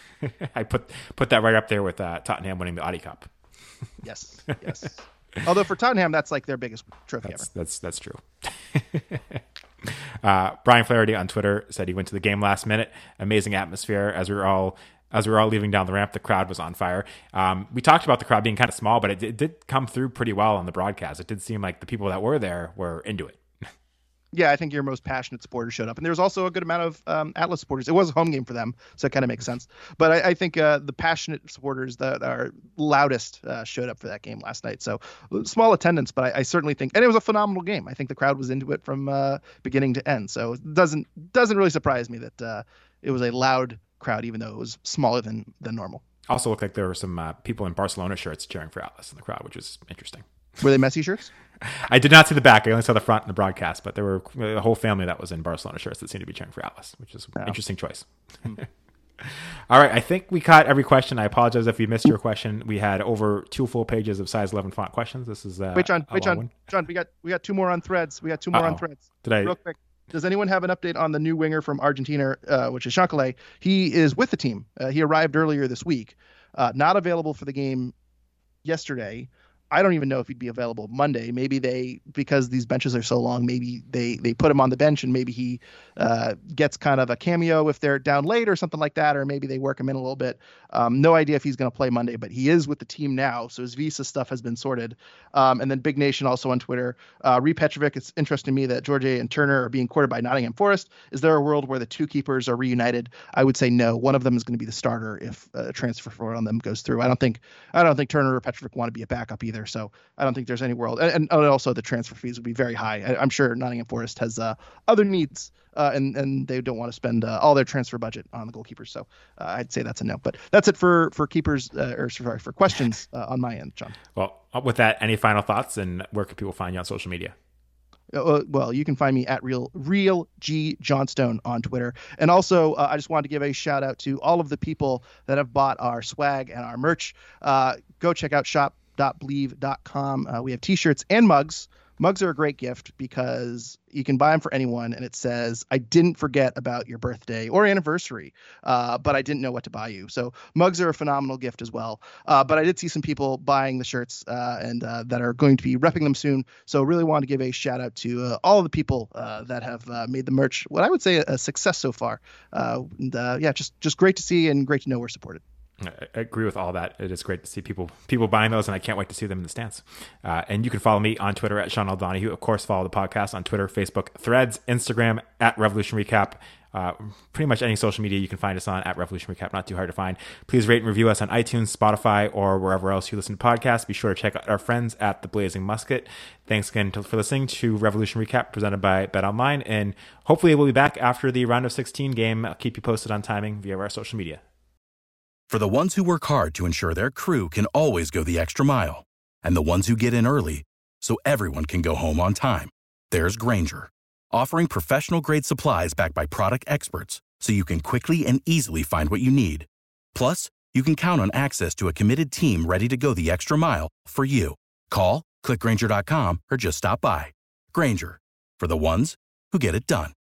I put put that right up there with uh, Tottenham winning the Audi Cup. Yes, yes. Although for Tottenham, that's like their biggest trophy that's, ever. That's that's true. Uh, Brian Flaherty on Twitter said he went to the game last minute. Amazing atmosphere as we were all as we were all leaving down the ramp. The crowd was on fire. Um, we talked about the crowd being kind of small, but it, it did come through pretty well on the broadcast. It did seem like the people that were there were into it. Yeah, I think your most passionate supporters showed up. And there was also a good amount of um, Atlas supporters. It was a home game for them, so it kind of makes sense. But I, I think uh, the passionate supporters that are loudest uh, showed up for that game last night. So small attendance, but I, I certainly think – and it was a phenomenal game. I think the crowd was into it from uh, beginning to end. So it doesn't, doesn't really surprise me that uh, it was a loud crowd, even though it was smaller than, than normal. Also looked like there were some uh, people in Barcelona shirts cheering for Atlas in the crowd, which was interesting. Were they Messi shirts? I did not see the back. I only saw the front in the broadcast, but there were a whole family that was in Barcelona shirts that seemed to be cheering for Atlas, which is an oh. interesting choice. All right. I think we caught every question. I apologize if we missed your question. We had over two full pages of size eleven font questions. This is uh, wait, John, wait, John, one. John, we got, we got two more on threads. We got two more Uh-oh. on threads. Did I? Real quick. Does anyone have an update on the new winger from Argentina, uh, which is Chancalay? He is with the team. Uh, he arrived earlier this week, uh, not available for the game yesterday. I don't even know if he'd be available Monday. Maybe they, because these benches are so long, maybe they, they put him on the bench and maybe he uh, gets kind of a cameo if they're down late or something like that, or maybe they work him in a little bit. Um, no idea if he's going to play Monday, but he is with the team now, so his visa stuff has been sorted. Um, and then Big Nation also on Twitter. Uh, Ree Petrovic, it's interesting to me that George and Turner are being courted by Nottingham Forest. Is there a world where the two keepers are reunited? I would say no. One of them is going to be the starter if a transfer for one of them goes through. I don't think I don't think Turner or Petrovic want to be a backup either. So I don't think there's any world. And, and also the transfer fees would be very high. I, I'm sure Nottingham Forest has uh, other needs uh, and, and they don't want to spend uh, all their transfer budget on the goalkeepers. So uh, I'd say that's a no. But that's it for, for keepers uh, or sorry, for questions uh, on my end, John. Well, with that, any final thoughts and where can people find you on social media? Uh, well, you can find me at real real G Johnstone on Twitter. And also, uh, I just wanted to give a shout out to all of the people that have bought our swag and our merch. Uh, go check out shop dot believe dot com. Uh, we have t-shirts and mugs. Mugs are a great gift because you can buy them for anyone, and it says, I didn't forget about your birthday or anniversary, uh, but I didn't know what to buy you. So mugs are a phenomenal gift as well. Uh, but I did see some people buying the shirts uh, and uh, that are going to be repping them soon. So really want to give a shout out to uh, all of the people uh, that have uh, made the merch, what I would say a, a success so far. Uh, and uh, yeah, just, just great to see and great to know we're supported. I agree with all that. It is great to see people people buying those, and I can't wait to see them in the stands. Uh, and you can follow me on Twitter at Sean L. Donahue. Of course, follow the podcast on Twitter, Facebook, Threads, Instagram, at Revolution Recap. Uh, pretty much any social media you can find us on at Revolution Recap. Not too hard to find. Please rate and review us on iTunes, Spotify, or wherever else you listen to podcasts. Be sure to check out our friends at The Blazing Musket. Thanks again to, for listening to Revolution Recap presented by BetOnline. And hopefully we'll be back after the round of sixteen game. I'll keep you posted on timing via our social media. For the ones who work hard to ensure their crew can always go the extra mile, and the ones who get in early so everyone can go home on time, there's Grainger, offering professional-grade supplies backed by product experts so you can quickly and easily find what you need. Plus, you can count on access to a committed team ready to go the extra mile for you. Call, click Grainger dot com, or just stop by. Grainger, for the ones who get it done.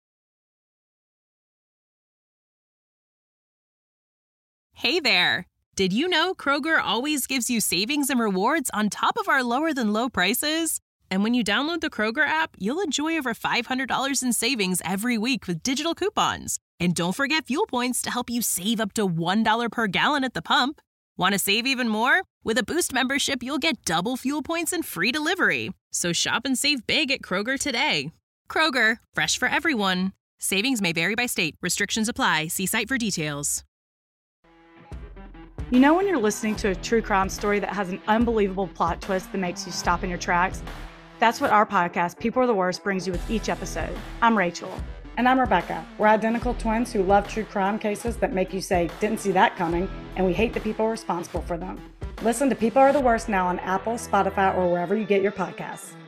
Hey there! Did you know Kroger always gives you savings and rewards on top of our lower-than-low prices? And when you download the Kroger app, you'll enjoy over five hundred dollars in savings every week with digital coupons. And don't forget fuel points to help you save up to one dollar per gallon at the pump. Want to save even more? With a Boost membership, you'll get double fuel points and free delivery. So shop and save big at Kroger today. Kroger, fresh for everyone. Savings may vary by state. Restrictions apply. See site for details. You know when you're listening to a true crime story that has an unbelievable plot twist that makes you stop in your tracks? That's what our podcast, People Are the Worst, brings you with each episode. I'm Rachel. And I'm Rebecca. We're identical twins who love true crime cases that make you say, didn't see that coming, and we hate the people responsible for them. Listen to People Are the Worst now on Apple, Spotify, or wherever you get your podcasts.